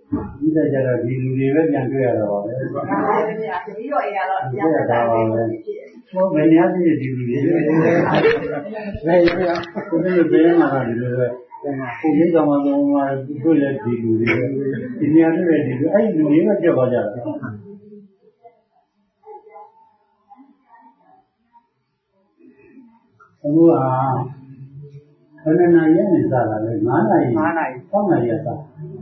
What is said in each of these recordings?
ဒီတဲ့ကြတော့ဒီလူတွေပဲပြန်တွေ့ရတော့ပါပဲ။ဒါလည်းမရဘူး။ဒီတော့ရတော့ပြန်တွေ့တာပဲ။ဟုတ်ဘယ်များဖြစ်ဒီလူတွေလဲ။ဘယ်ရကိုယ်တွေပြန်လာတယ်လို့ကိုကြီးကောင်မတော်မှာတွေ့လဲဒီလူတွေဒီနေရာတွေ့ဒီလူအဲ့ဒီလူတွေပဲကြောက်သွားကြတာ။အခုကခဏနာရီနဲ့စလာတယ်9 နာရီ6 နာရီစ9 နာရီစ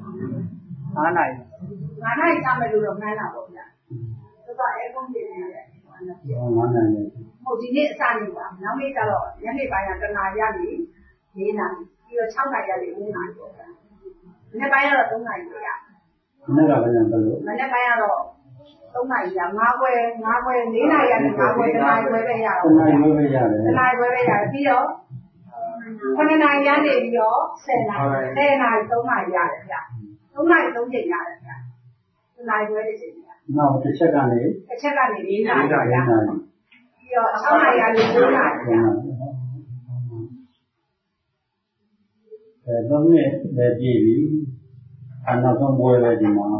မယ်လို့တော့မှန်းတာပေါ့ဗျာသူကအဲကုန်းပြနေတယ်9 နာရီဟုတ်ဒီနေ့အစနေပါနောက်နေ့ကျတော့ညနေပိုင်းက1 နာရီကနေ4 နာရီပြီးတော့6 နာရီကနေ9 နာရီပေါ့ဗျာမနေ့ပိုင်းကတော့3 နာရီပဲရမနေ့ကဘယ်လိုလဲမနေ့ပိုင်းကတော့3 နာရီက5 ခွဲ4 နာရီကနေ5 ခွဲ1 နာရီပဲရတော့1 နာရီပဲရတယ်1 နာရီပဲရတယ်ပြီးတော့9 နာရီကနေပြီးတော့10 နာရီ3 နာရီရတယ်ဗျ3 နာရီ3 ချိန်ရတယ်ဗျ1 နာရီပဲချိန်ရတယ်နောက်တစ်ချက်ကနေ4 နာရီပြီးတော့6 နာရီကနေ9 နာရီ3 နှစ်ပဲပြည့်ပြီနောက်ဆုံးပွဲပဲဒီမှာ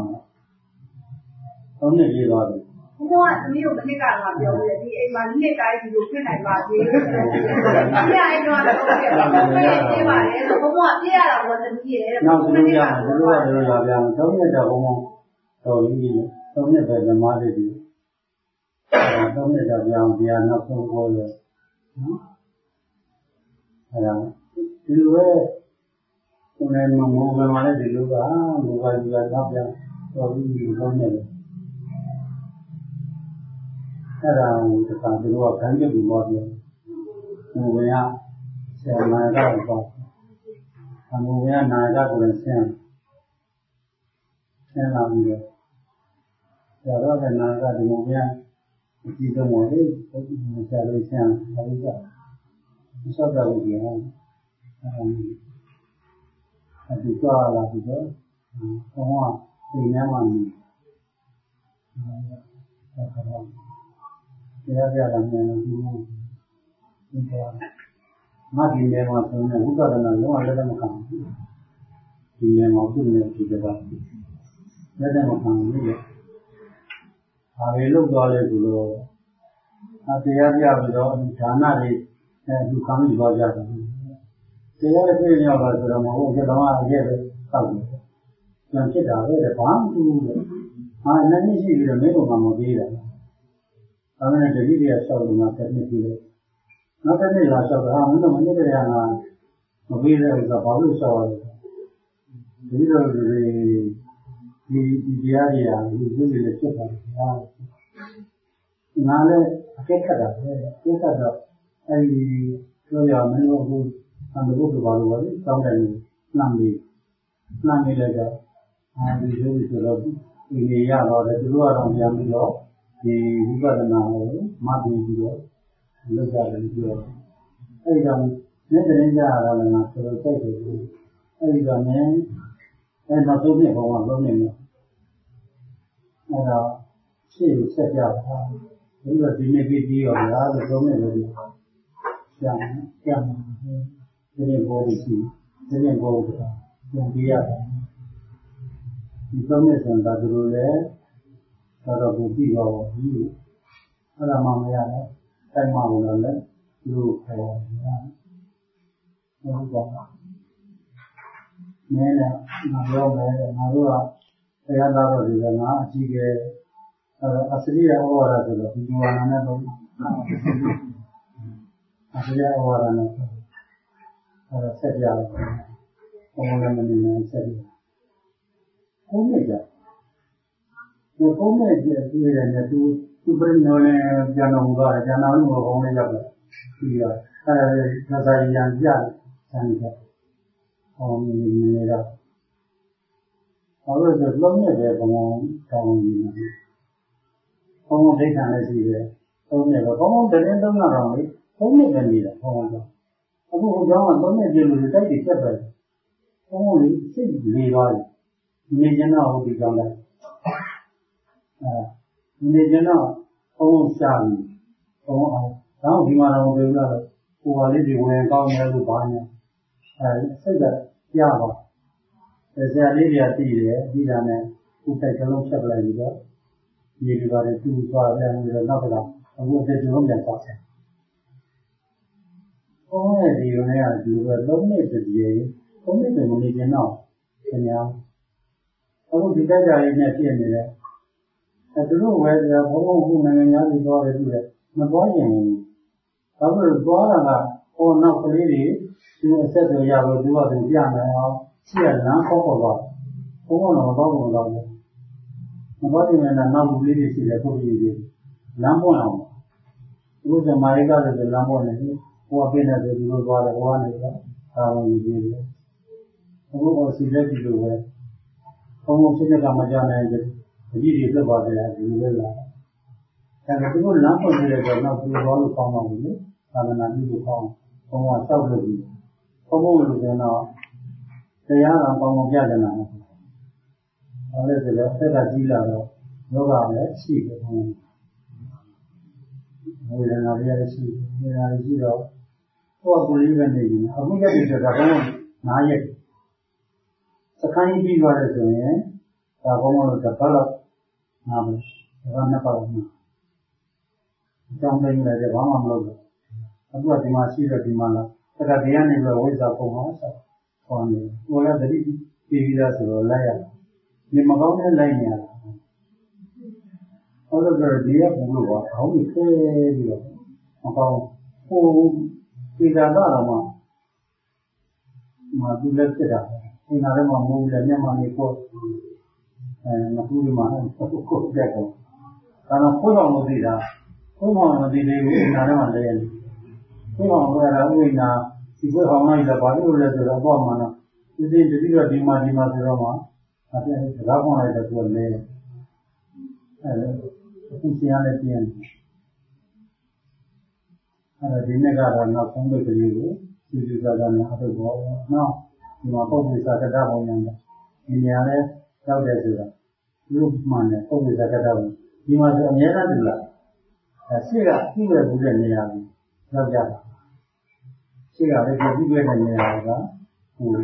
3 နှစ်ပြည့်သွားပြီဘုရားသမီးတို့တစ်နှစ်ကငါပြောတယ်ဒီအိမ်မှာနှစ်တိုင်းဒီလိုဖြစ်နိုင်ပါသေးတယ်။ပြရရင်တော့တော့ပြပါမယ်။ပြပါလေ။ဘုရားပြရတာကသမီးရဲ့နောက်သမီးကဘုရားတို့လာပြန်3 နှစ်တော့ဘုံတော်ကြီး3 နှစ်ပဲဓမ္မလေးဒီ3 နှစ်တော့ပြန်ပြန်နောက်ဆုံးပွဲလေနော်အဲ့ဒါဒီလိုပဲကိုယ်နဲ့မမိုးမှလည်းဒီလိုကမိုးကကြီးကတော့ပြန်တော်ကြီး3 နှစ်လေအဲ့ဒါကိုတခါသူတို့ကခံကြည့်ပြီးတော့ပြောဘုရားဆရာမကတော့အမှုရနာကကိုယ်ဆင်းလာပြီးတော့ဆရာတော်ကနာကဒီမှုရအကြည့်တော့မို့လေဘုရားဆရာလေးဆင်းလာပြီးတော့ဆောက်တော့ကြည့်အောင်အဲဒီကြွားလာပြီးတော့ဘုရားသိနေမှမင်းတရားပြတာနဲ့ဒီမှာမတ်ဒီနေမှာဆိုရင်ဥပဒနာလုံးဝလက်မခံဘူးဒီနေမှာပြုနေပြီကလက်မခံဘူးလေဒါပဲလို့ပြောလဲသူတို့တရားပြပြီးတော့ဌာနတွေသူခံပြီးသွားကြတယ်တရားပြည့်ရောက်လာဆိုတော့မဟုတ်ကြတော့အရေးပဲတောက်တယ်ပြန်ဖြစ်တာပဲဘာမှမဖြစ်ဘူးလေနှစ်နှစ်ရှိပြီးတော့မင်းတို့မှမပြေးတာဒါနဲ့တတိယဆောက်လို့မှတစ်နှစ်ပြီးတော့နောက်တစ်နှစ်လာဆောက်တာမင်းတို့မနေ့ကတည်းကမပြေးတဲ့ဥစ္စာဘာလို့ဆောက်ရလဲဒီလိုဒီတရားကြီးဟာဒီလိုလေးဖြစ်ပါတယ်ငါလည်းအကဲခတ်တာပဲအကဲခတ်တော့အဲဒီပြောရမင်းတို့အခုအန္တဘုရားဘာလို့လဲတောင်းတယ်နှမ်းပြီးလိုက်တော့ဒီလိုဆိုတော့ဒီနေရတော့တယ်သူတို့ကတော့ပြန်ပြီးတော့ဒီဝိပဿနာကိုမှတ်ပြီးတော့လုပ်ကြတယ်ပြောအဲဒီတော့မျက်တင်ကြရတာလည်းငါဆိုတော့စိတ်တယ်အဲဒီတော့မင်းနောက်ဆုံးနှစ်ဘုံကလုံးနေတယ်အဲတော့ရှေ့ကိုဆက်ကြတာဒီလိုဒီနေ့ပြီးရောလားလို့သုံးနေလို့ကြာဒီနေ့ဘောဒီရှိဒီနေ့ဘောကပြန်ပြရတယ်ဒီသုံးနေစံတာသူတို့လည်းတော့ကိုပြီးတော့ဘူးအဲ့ဒါမှမရတော့တိုင်မှဝင်တော့လည်းသူတို့ခေါ်တာဟုတ်ပါဘူးမဲနဲ့ငါပြောမယ်ငါတို့ကတရားသားတော်တွေကငါအကြီးကျယ်အစရိယဩဝါဒဆိုတော့ဒီဝါဒနဲ့တော့အစရိယဩဝါဒနဲ့ဆက်ပြရတယ်ဘုံလည်းမနေနိုင်ဆက်ပြဘုံနဲ့ကြဘုံနဲ့ကြည့်ရတယ်နဲ့သူပြင်တော်နဲ့ပြန်တော်မူတာကျန်တော်လူဘုံနဲ့ရောက်တယ်ပြီးတော့သာသာရံပြတယ်ဆန်းတယ်ဟောနေတော့ဘာလို့လဲဆိုလုံးနဲ့ပဲဘုံတောင်းနေတယ်ဘုံဒိဋ္ဌာနဲ့ရှိတယ်သုံးနဲ့ပဲဘုံတရင်သုံးတော့လေသုံးနဲ့ပဲနေတာဘုံတော့အခုဟိုကြောင်းကသုံးနဲ့ပြလို့တိုက်ပြီးဆက်ပဲဘုံလေးစိတ်လေးသွားတယ်နေကျင်တော့ဟုတ်ဒီကြောင်းလိုက်နေကျင်တော့ဘုံရှာပြီးဘုံအောင်တော့ဒီမှာတော့ပြောလို့ကိုယ်ပါလေးဒီဝင်ကောင်းတယ်လို့ဘာညာစိတ်ကကြားပါဆရာလေးတွေကတည်တယ်ပြီးတာနဲ့ဥထိုက်ကလုံးဖြတ်လိုက်ပြီးတော့ဒီလိုပါလေတူသွားတယ်ပြီးတော့နောက်ကအခုအသက်လုံးပြန်သွားတယ်။ဘုန်းရဲ့ဒီလိုနဲ့ကဒီလိုလုံးနဲ့တည်းရေဘုန်းနဲ့မနေကြတော့ခင်ဗျာအခုဒီတက်ကြလေးနဲ့ပြည့်နေတယ်သူတို့ဝယ်ကြဘုံဘုံခုနိုင်ငံသားတွေသွားတယ်ပြီးတယ်မသွားရင်ဘာလို့သွားတာကဟိုနောက်ကလေးတွေသူအဆက်တွေရလို့သူကသူပြမယ်အောင်ရှိရလမ်းခေါက်ပေါ်သွားဘုံကတော့မသွားဘူးတော့မသွားရင်လည်းနောက်လူလေးတွေရှိတယ်ပုဂ္ဂိုလ်တွေလမ်းပွင့်အောင်သူကမာရိကလည်းလမ်းပွင့်နေတယ်ဟိုအပြင်းနဲ့သူတို့သွားတယ်ဟိုကနေတော့ဒါဝင်ပြီးတယ်အခုတော့စီလက်ပြီးလို့ပဲဘုံဘုံဖြစ်တဲ့ကမကြနိုင်ဘူးအကြည့်တွေပြတ်သွားတယ်ဒီလိုပဲလားအဲဒါသူတို့လမ်းပွင့်နေတဲ့တော့နောက်သူသွားလို့ကောင်းပါဘူးလေသာသနာပြုလို့ကောင်းဘုံကစောက်လို့ပြီးဘုံဘုံလို့ဆိုတော့တရားတော်ကောင်းကောင်းပြကြတယ်ဘာလဲဆိုတော့ဆက်ကကြီးလာတော့ယောဂလည်းရှိတယ်ဝေဒနာလည်းရှိဝေဒနာရှိတော့ကိုယ်ကိုယ်လေးပဲနေပြီအခုရက်တွေဆိုတာဘုံ9ရက်စခိုင်းပြီးသွားတယ်ဆိုရင်ဒါဘုံလို့တစ်ပတ်လောက်နားမယ်ဒါကနှစ်ပတ်လောက်အကြောင်းတိုင်းလည်းဘာမှမလုပ်ဘူးအခုကဒီမှာရှိတော့ဒီမှာလားတခါတရားနေပြီးဝိဇ္ဇာပုံမှာဆက်ဟောနေဟိုလည်းတတိပြီးသားဆိုတော့လိုက်ရနေမကောင်းတဲ့လိုက်နေရတာဟောလို့ဒီကဘုလို့ပါအောင်းပြီးခဲပြီးတော့မကောင်းဟိုဒီသာတော့မှသူလည်းဖြစ်တာဒီနာထဲမှာမိုးလည်းမျက်မှန်နေပေါ့မကူဒီမှာကိုတက်တော့ဒါတော့ဘုရားမသိတာဘုရားမသိသေးဘူးဒီနာထဲမှာလည်းဘုရားကလည်းဥိနာဒီဘုရားဟောင်းလိုက်တာဘာလို့လဲဆိုတော့ပေါ့မှာနော်ဒီတတိတော့ဒီမှာဆိုတော့မှအဲ့ဒါကောင်းလိုက်တော့သူလည်းအခုဆရာလည်းပြင်အဲ့ဒါဒီနေ့ကတော့နောက်ဆုံးပဲကလေးကိုဒီလိုသာသာနဲ့အထုတ်ပေါ့နော်ဒီမှာပုဂ္ဂိုလ်စာကတ္တဘုံညာဒီနေရာနဲ့ရောက်တယ်ဆိုတာဒီမှန်တယ်ပုဂ္ဂိုလ်စာကတ္တဘုံဒီမှာဆိုအများအားတူလားရှေ့ကပြည့်ရဘူးတဲ့နေရာကိုရောက်ကြတာရှေ့ကလည်းပြည့်ရတဲ့နေရာကဟို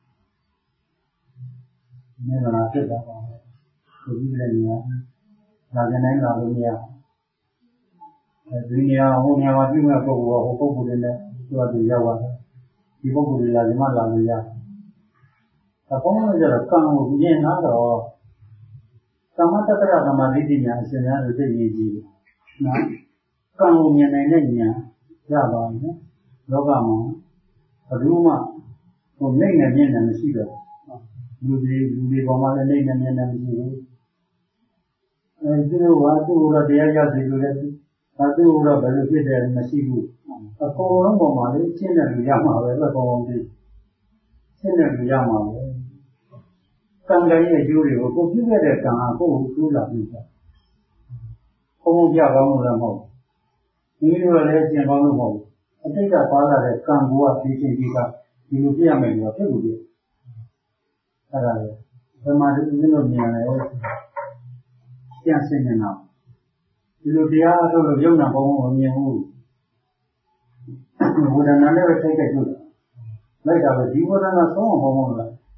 နေလာဖြစ်တာပါဒီပြည့်တဲ့နေရာလာတဲ့နိုင်လာလို့မရဒီနေရာဟိုနေရာမှာပြည့်မဲ့ပုဂ္ဂိုလ်ကဟိုပုဂ္ဂိုလ်တွေနဲ့သူကသူရောက်သွားတယ်ဒီပုဂ္ဂိုလ်တွေလာဒီမှာလာလို့ရတယ်အပေါင်းလို့ကြတော့ကံကိုမြင်လာတော့သမတ္တရသမာဓိဉာဏ်အရှင်များတို့သိရည်ကြည့်နော်ကံကိုမြင်နိုင်တဲ့ဉာဏ်ရပါမယ်လောကမှာဘယ်သူမှဟိုနိုင်နေမြင်နေမရှိတော့လူတွေပေါ်မှာလည်းနိုင်နေမြင်နေမရှိဘူးအဲဒီလိုကသူ့ကိုတရားရစီလို့လည်းသူ့ကိုဘယ်လိုဖြစ်တယ်မရှိဘူးအကုန်လုံးပေါ်မှာလေရှင်းတယ်လူရမှာပဲအကုန်လုံးသိရှင်းတယ်လူရမှာပဲကံတိုင်းရဲ့ကျိုးတွေကိုကိုပြုခဲ့တဲ့ကံကကိုယ်ကိုကျိုးလာပြီ။ဘုံပြကောင်းလို့လည်းမဟုတ်ဘူး။ဒီလိုလည်းကျင့်ကောင်းလို့မဟုတ်ဘူး။အတိတ်ကပါလာတဲ့ကံကိုကဒီချိန်ကြီးကဒီလိုပြရမယ်လို့ဖြစ်လို့ပြ။အဲ့ဒါလေဘယ်မှာဒီလိုမြင်ရလဲ။ပြန်ဆင်းနေတာ။ဒီလိုတရားအထုတ်လို့ယုံနာဘုံကိုမြင်ဘူး။ဝေဒနာနဲ့ပဲထိုက်တဲ့ကျိုး။လိုက်တာပဲဒီဝေဒနာဆုံးအောင်ဘုံလား။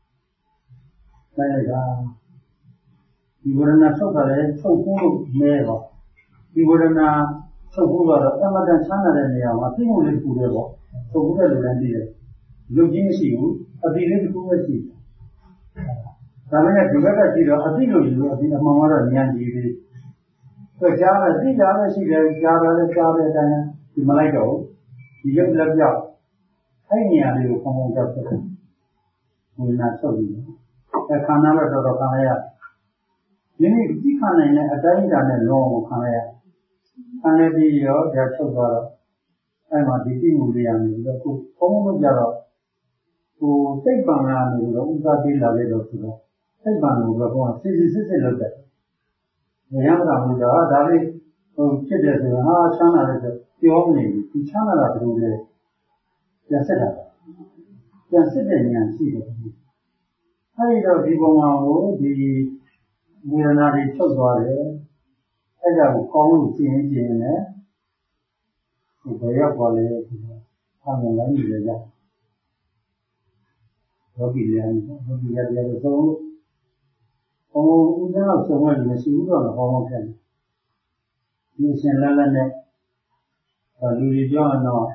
လိုက်တာဒီဝေဒနာဆုတ်တာလည်းဆုတ်ဖို့မဲတော့ဒီဝေဒနာဆုတ်ဖို့ကတော့အမှန်တန်ချမ်းသာတဲ့နေရာမှာသိမှုလေးတစ်ခုပဲပေါ့ဆုတ်ဖို့တဲ့လူတိုင်းသိတယ်လူကြီးမရှိဘူးအတိလေးတစ်ခုပဲရှိဒါပေမဲ့ဒီဘက်ကကြည့်တော့အတိလို့ယူလို့အတိအမှန်ကတော့ဉာဏ်ကြီးသေးသူကြားတယ်သိတာလည်းရှိတယ်ကြားတယ်လည်းကြားတဲ့အတိုင်းဒီမလိုက်တော့ဒီရုပ်လက်ပြောက်အဲ့နေရာလေးကိုပုံပုံကြောက်တယ်ဝေဒနာဆုတ်ပြီးခန္ဓာတော့တော်တော်ခံရဒီနေ့ဒီခန္ဓာနဲ့အတိုင်းအတာနဲ့လောကိုခံရခံရပြီးရောဒါချုပ်သွားတော့အဲ့မှာဒီသိမှုတွေရနေပြီးတော့ခုဘုံဘုံကြတော့ဟိုစိတ်ပံလာနေလို့ဥစားပေးလာလေတော့ဆိုတော့စိတ်ပံလို့တော့ဘုံကစစ်စစ်လုပ်တယ်ဉာဏ်ပဒမှုတော့ဒါလေးဟိုဖြစ်တယ်ဆိုရင်ဟာချမ်းသာတယ်ဆိုပြောမနေဘူးဒီချမ်းသာတာဘယ်လိုလဲပြန်စစ်တာပြန်စစ်တဲ့ဉာဏ်ရှိတယ်အဲဒီတော့ဒီပုံမှာကိုဒီဝေဒနာတွေချုပ်သွားတယ်အဲဒါကိုကောင်းလို့ရှင်းနေတယ်ဒီဘယ်ရောက်သွားလဲဆိုတော့အမှန်လည်းနေရကြယောဂီတွေယောဂီရတယ်ဆိုတော့ဦးဇင်းဆုံးဝင်နေရှိဘူးတော့ဟောင်းခဲ့တယ်ဒီအရှင်လက်နဲ့လူတွေပြောရင်တော့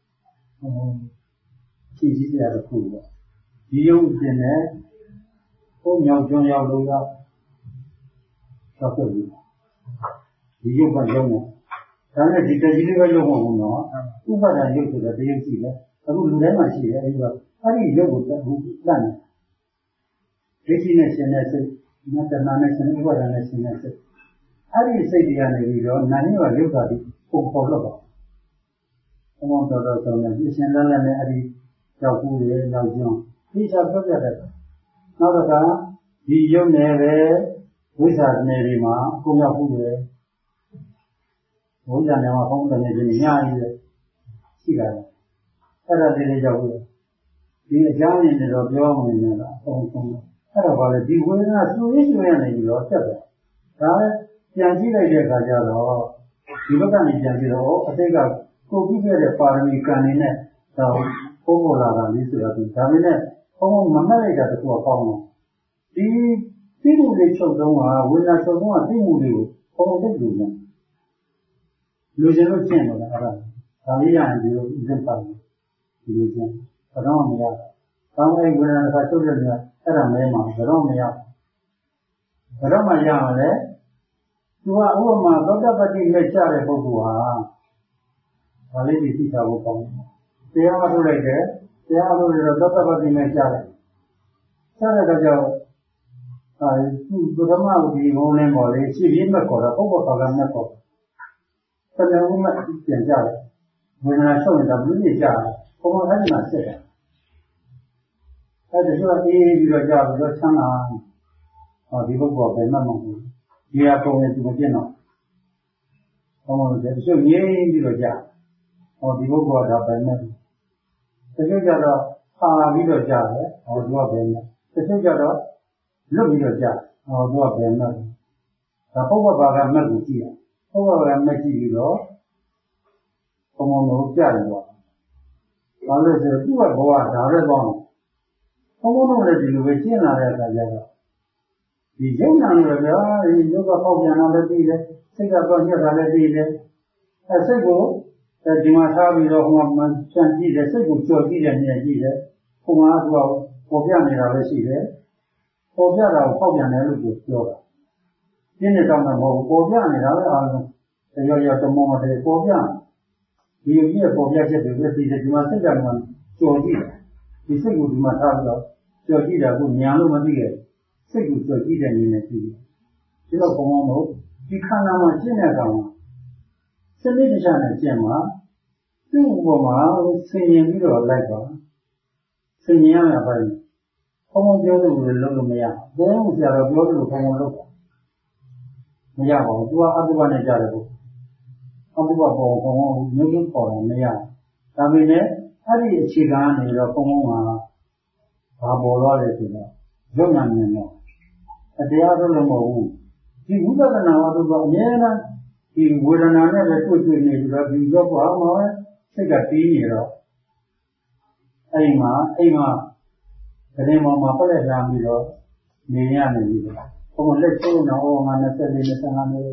ကြည့်ကြည့်ရတဲ့ခုပေါ့ဒီရုပ်ရှင်နဲ့ဘုံမြောက်ကျွန်းရောက်လို့တော့ဆောက်ပြပြီဒီရုပ်ကရုံးတယ်ဒါနဲ့ဒီတကြီးလေးပဲရုံးမှာဘူးနော်ဥပါဒရုပ်ဆိုတော့တရုပ်ရှိတယ်အခုလူထဲမှာရှိတယ်အဲဒီတော့အဲ့ဒီရုပ်ကိုအခုလန့်နေဒိဋ္ဌိနဲ့ရှင်တဲ့စိတ်နတ္တနာနဲ့ရှင်ဥပါဒနဲ့ရှင်တဲ့စိတ်အဲ့ဒီစိတ်တွေကနေပြီးတော့နာနေရောရုပ်ဓာတ်ကိုပုံပေါ်လို့ပါဘုံတော်တော်ဆုံးတယ်ဒီရှင်လက်နဲ့အဲ့ဒီရောက်ဘူးလေရောက်ကျွန်းဒီစားပြတ်တဲ့နောက်တော့ဒီရုပ်နယ်ပဲဝိဇ္ဇာနယ်တွေမှာကိုရောက်ဘူးလေဝိဇ္ဇာနယ်မှာဘုံတော်နေပြီးညားကြီးရှိတာအဲ့ဒါတွေရောက်ဘူးဒီအကြောင်းရင်းတွေတော့ပြောမှနေလားအဆုံးဆုံးအဲ့တော့ဗာလေဒီဝေဒနာသူ့ရေးရနေပြီးတော့တက်တယ်ဒါလည်းပြန်ကြည့်လိုက်တဲ့အခါကျတော့ဒီဘက်ကနေပြန်ကြည့်တော့အတိတ်ကကိုပြီးခဲ့တဲ့ပါရမီကံတွေနဲ့တော့ပို့ပေါ်လာတာလေးဆိုတော့ဒါပေမဲ့ဘုံမမှတ်လိုက်တာတခုကပေါင်းတော့ဒီသိမှုလေးချုပ်တုံးကဝေဒနာချုပ်တုံးကသိမှုလေးကိုဘုံသိလို့ရတယ်လူကျင်လို့ကျင့်တော့အဲ့ဒါလေးရရင်ဒီလိုဥစ္စာပါတယ်ဒီလိုကျင့်ဘယ်တော့မှမရကောင်းတဲ့ဝေဒနာကချုပ်တဲ့နေရာအဲ့ဒါမဲမှာဘယ်တော့မှမရဘယ်တော့မှရမှာလဲသူကဥပမာသောတပတ္တိနဲ့ကြားတဲ့ပုဂ္ဂိုလ်ဟာဒါလေးသိချဖို့ကောင်းတယ်တရားထုတ်လိုက်တယ်တရားထုတ်ရတော့သောတပတ္တိနဲ့ကြားတယ်ကြားတဲ့ကြောင့်သူပထမဒီဘုံလင်းပေါ်လေးရှိပြင်းမဲ့ခေါ်တာပုပ္ပပါကမဲ့ခေါ်တယ်တဏှာဥမဲ့ပြန်ကြတယ်ဝေဒနာချုပ်နေတာဘုရားကြားတယ်ဘုံအဲ့ဒီမှာစစ်တယ်အဲ့ဒါဆိုအေးပြီးတော့ကြားပြီးတော့ချမ်းသာဒီပုဂ္ဂိုလ်ကဘယ်မှမဟုတ်ဘူးဒီအကုန်နဲ့သူမပြည့်တော့ဘုံလို့တချို့ငြိမ်းပြီးတော့ကြားဒီပုဂ္ဂိုလ်ကဒါပဲနဲ့တချို့ကြတော့ပါပြီးတော့ကြားတယ်သူကပဲနဲ့တချို့ကြတော့လွတ်ပြီးတော့ကြားသူကပဲနဲ့ဒါပုဗ္ဗဘာကမက်ကိုကြည့်ရပုဗ္ဗဘာကမက်ကြည့်ပြီးတော့ဘုံလို့ကြားတယ်ပေါ့ဘာလို့ဆိုသူ့ဘဝဒါပဲပေါ့ဘုံလို့လည်းဒီလိုပဲကျင့်လာတဲ့အခါကျတော့ဒီယုံနာလို့ဗျာဒီယောဂပေါက်ပြန်လာလည်းပြီးတယ်စိတ်ကတော့ညက်တာလည်းပြီးတယ်စိတ်ကိုဒီမှာထားပြီးတော့ဟိုမှာချန်ကြည့်တယ်စိတ်ကိုကြော်ကြည့်တယ်မြင်ကြည့်တယ်ဟိုမှာသူကပေါ်ပြနေတာပဲရှိတယ်ပေါ်ပြတာကိုပေါက်ပြန်တယ်လို့ပြောတာပြင်းနေတော့မဟုတ်ဘူးပေါ်ပြနေတာပဲအားလုံးတရားရတမောမတဲ့ပေါ်ပြဒီကြီးပေါ်ပြချက်တွေပဲပြီးတယ်ဒီမှာစိတ်ကမှကြော်ကြည့်တယ်ဒီစိတ်ကိုဒီမှာထားပြီးတော့ကြော်ကြည့်တာကိုညာလို့မသိရဲ့စိတ်ကိုကြော်ကြည့်တဲ့နည်းနဲ့ကြည့်တယ်ဒီတော့ဘုံအောင်လို့ဒီခန္ဓာမှာကျင့်တဲ့ကောင်စနစ်တကျနဲ့ကျင့်မှာသူ့ဘုံမှာဆင်ရင်ပြီးတော့လိုက်ပါဆင်ရင်ရမှာပဲဘုံပြောလို့လည်းလုပ်လို့မရဘယ်လိုဆရာတော်ပြောလို့ဘုံလုပ်တာမရပါဘူးသူကအတုပနဲ့ကြားတယ်ဘုအတုပပေါ်ဘုံမျိုးမျိုးပေါ်တယ်မရဒါပေမဲ့အဲ့ဒီအခြေခံကနေတော့ဘုံမှာဘာပေါ်တော့လဲဆိုတော့ရုပ်နာမြင်တော့တရားထုတ်လို့မဟုတ်ဘူးဒီဝိပဿနာအတုပအများအားဒီဝေဒနာနဲ့လည်းတွေ့နေပြီးတော့ဒီတော့ဘာမှစိတ်ကတီးနေတော့အဲ့မှာကလေးပေါ်မှာပတ်လက်လာပြီးတော့နေရနေပြီဘုံလက်ချိုးနေအောင်ငါ24 25မိနစ်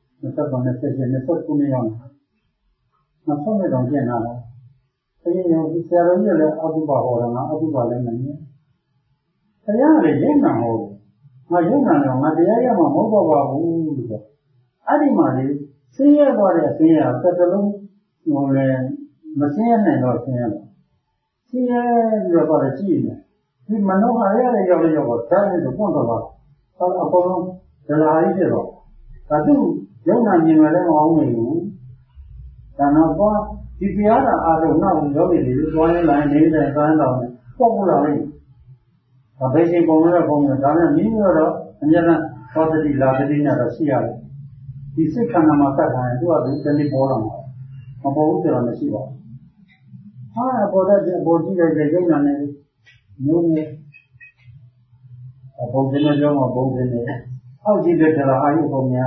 29 28 29ရောက်နေနောက်ဆုံးတော့ကျင်လာတယ်အဲ့ဒီဆရာတော်ကြီးလည်းအတုပဟောတယ်ငါအတုပလည်းမမြင်တရားလည်းရုံနာဟောငါရုံနာတော့ငါတရားရမှာမဟုတ်တော့ပါဘူးလို့ဆိုအဲ့ဒီမှာလေဆင်းရဲသွားတဲ့အဆင်းရဲတစ်တလုံးဟိုလည်းမဆင်းရဲနိုင်တော့ဆင်းရဲတော့ဆင်းရဲပြီးတော့ကြည့်နေဒီမနောဟာရတဲ့ရောက်တော့ဓာတ်နဲ့တော့ပွန့်တော့ပါအကုန်လုံးဒလာကြီးဖြစ်တော့ဒါသူရုံနာမြင်မှလည်းမအောင်နိုင်ဘူးဒါတော့ဒီတရားသာအားလုံးနောက်ရောက်နေတယ်သွားရင်လည်းနေတဲ့သန်းတော်နဲ့ပုတ်ပလာလိမ့်ဒါဘယ်ချိန်ပုံလဲပုံလဲဒါနဲ့မိမိတော့အများနဲ့သောတတိလာတတိနဲ့တော့ရှိရတယ်ဒီစိတ်ခန္ဓာမှာတတ်ထားရင်သူကဒီတနေ့ပေါ်လာမှာမပေါ်ဘူးဆိုတော့မရှိပါဘူးပေါ်တဲ့ပေါ်ကြည့်လိုက်တဲ့ရုံနာနဲ့မျိုးနဲ့ဘုံစင်းနဲ့ကြောင်းမှာဘုံစင်းနဲ့အောက်ကြည့်တဲ့တရားအာယုပုံများ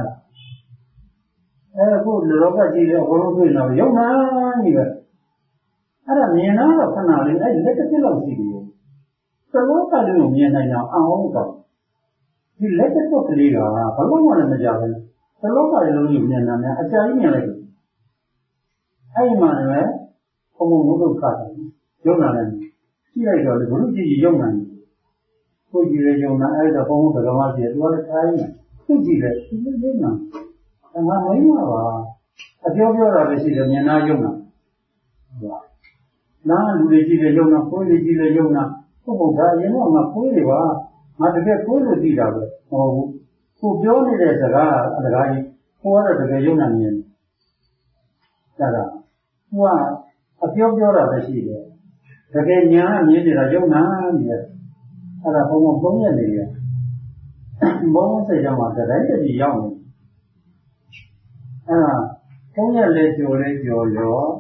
အခုလောကကြီးရဲ့အကုန်လုံးတွေ့တော့ရုံနာကြီးပဲအဲ့ဒါမြင်တော့ခဏလေးအဲ့လက်တစ်ပြက်လောက်ရှိတယ်တလောကလုံးကိုမြင်နိုင်အောင်အောင်တော့ဒီလက်တော့ကလေးကဘလုံးမှလည်းမကြဘူးတလောကလုံးကိုမြင်နိုင်တယ်အကြာကြီးမြင်လိုက်တယ်အဲ့ဒီမှာလည်းဘုံဘုံဘုဒ္ဓခါတယ်ယုံနာတယ်ကြည့်လိုက်တော့လေဘုရုကြည့်ယုံနာတယ်ကိုကြည့်ရယုံနာအဲ့ဒါဘုံဘုဒ္ဓကမကြီးသူကလည်းခိုင်းတယ်သူကြည့်တယ်ဒီလိုယုံနာငါမင်းပါအပြောတာပဲရှိတယ်မြင်နာယုံနာဟုတ်လားနားလူတွေကြည့်တယ်ယုံနာကိုယ်တွေကြည့်တယ်ယုံနာဟုတ်ဟုတ်ဒါအရင်ကငါကိုယ်တွေပါငါတကယ်ကိုယ်လို့သိတာပဲမဟုတ်ဘူးကိုပြောနေတဲ့စကားအလကားကြီးကိုကတော့တကယ်ယုံနာမြင်တယ်ဒါကသူကအပြောတာပဲရှိတယ်တကယ်ညာမြင်နေတာယုံနာနေတယ်အဲ့ဒါဘုံဘုံသုံးရက်နေတယ်ဘုံစိတ်ကမှတတိုင်းတည်းရောက်နေအဲ့ဒါသုံးရက်လေးကြော်ရောတ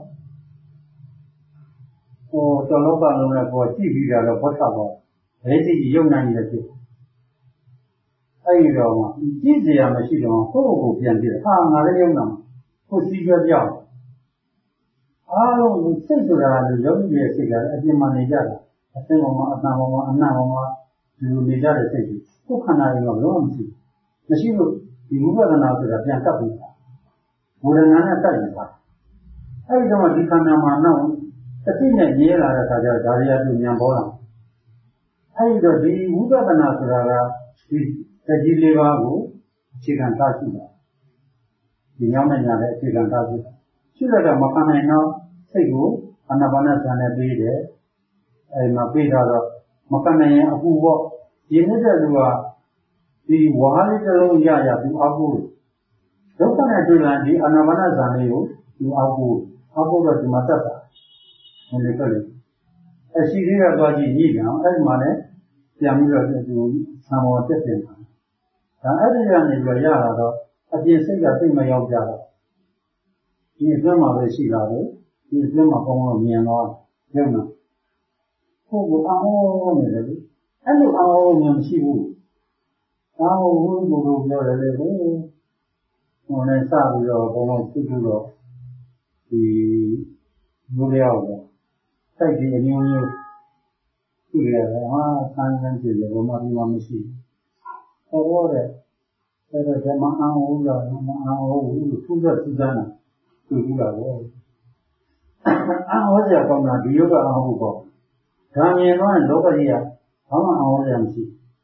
လောကလုံးနဲ့ပေါ်ကြည့်ပြီးတာတော့ဘောထပါဒိဋ္ဌိကြီးယုံနိုင်နေဖြစ်အဲ့ဒီတော့မှကြည့်စရာမရှိတော့ကိုယ့်ကိုယ်ပြန်ကြည့်ဟာငါလည်းယုံနာကိုစီးကြပြောက်အားလုံးစိတ်ဆိုတာလည်းယောဂီရဲ့စိတ်ကအပြင်မှာနေကြတာအသင်ပေါ်မှာအတန်ပေါ်မှာအနံ့ပေါ်မှာဒီလိုနေကြတဲ့စိတ်ကြီးကိုယ်ခန္ဓာရောလုံးဝမရှိလို့ဒီဝိပဿနာဆိုတာပြန်ကပ်ပြီးတာဝေဒနာနဲ့တိုက်နေတာအဲ့ဒီတော့ဒီခန္ဓာမှာနောက်တတိနဲ့မြဲလာတဲ့အခါကျတော့ဒါရီယာသူဉာဏ်ပေါ်လာအဲ့ဒီတော့ဒီဝိပဿနာဆိုတာကဒီတတိလေးပါးကိုအခြေခံထားရှိတာဒီညောင်းနဲ့ညာတဲ့အခြေခံထားရှိတာရှိတော့မခံနိုင်တော့စိတ်ကိုအာနာပါနဇာနဲ့ပေးတယ်အဲဒီမှာပေးတော့မခံနိုင်ရင်အပူပေါ့ဒီနေတဲ့လူကဒီဝါးလေးတစ်လုံးရသူအပူဒုက္ခနဲ့တွေ့လာဒီအာနာပါနဇာလေးကိုသူအပူတော့ဒီမှာတက်တာဟိုလေကလေးအရှိသေးကသွားကြည့်ညိပြန်အဲ့ဒီမှာလည်းပြန်ပြီးတော့သူဆံပေါ်တက်ပြန်တာဒါအဲ့ဒီကနေပြီးရလာတော့အပြင်စိတ်ကသိမရောက်ကြတော့ဒီအတွင်းမှာပဲရှိလာတယ်ဒီအတွင်းမှာကောင်းကောင်းမြင်တော့ရုံနာကိုယ်ကအောင်းနေတယ်အဲ့လိုအောင်းမြင်မရှိဘူးအောင်းဘူးဘုလိုပြောတယ်လေဟိုနဲ့စပြီးတော့ဘုံဘုံဖြစ်ပြီးတော့ဒီမျိုးလျောက်တော့စိုက်ပြီးအမျိုးမျိုးရှိရတယ်ဟာဆန်းဆန်းကြည့်တယ်ဘုမပြီးမှမရှိဘူးဟောတဲ့အဲ့ဒါဓမ္မအောင်းဘူးတော့မအောင်းဘူးလို့သူ့တော့သူ့သားနာသူကြည့်တာပေါ့အာဟောစရာကောင်းတာဒီယောဂအာဟုပေါ့ဒါမြင်တော့လောကကြီးကဘာမှအာဟောစရာမရှိ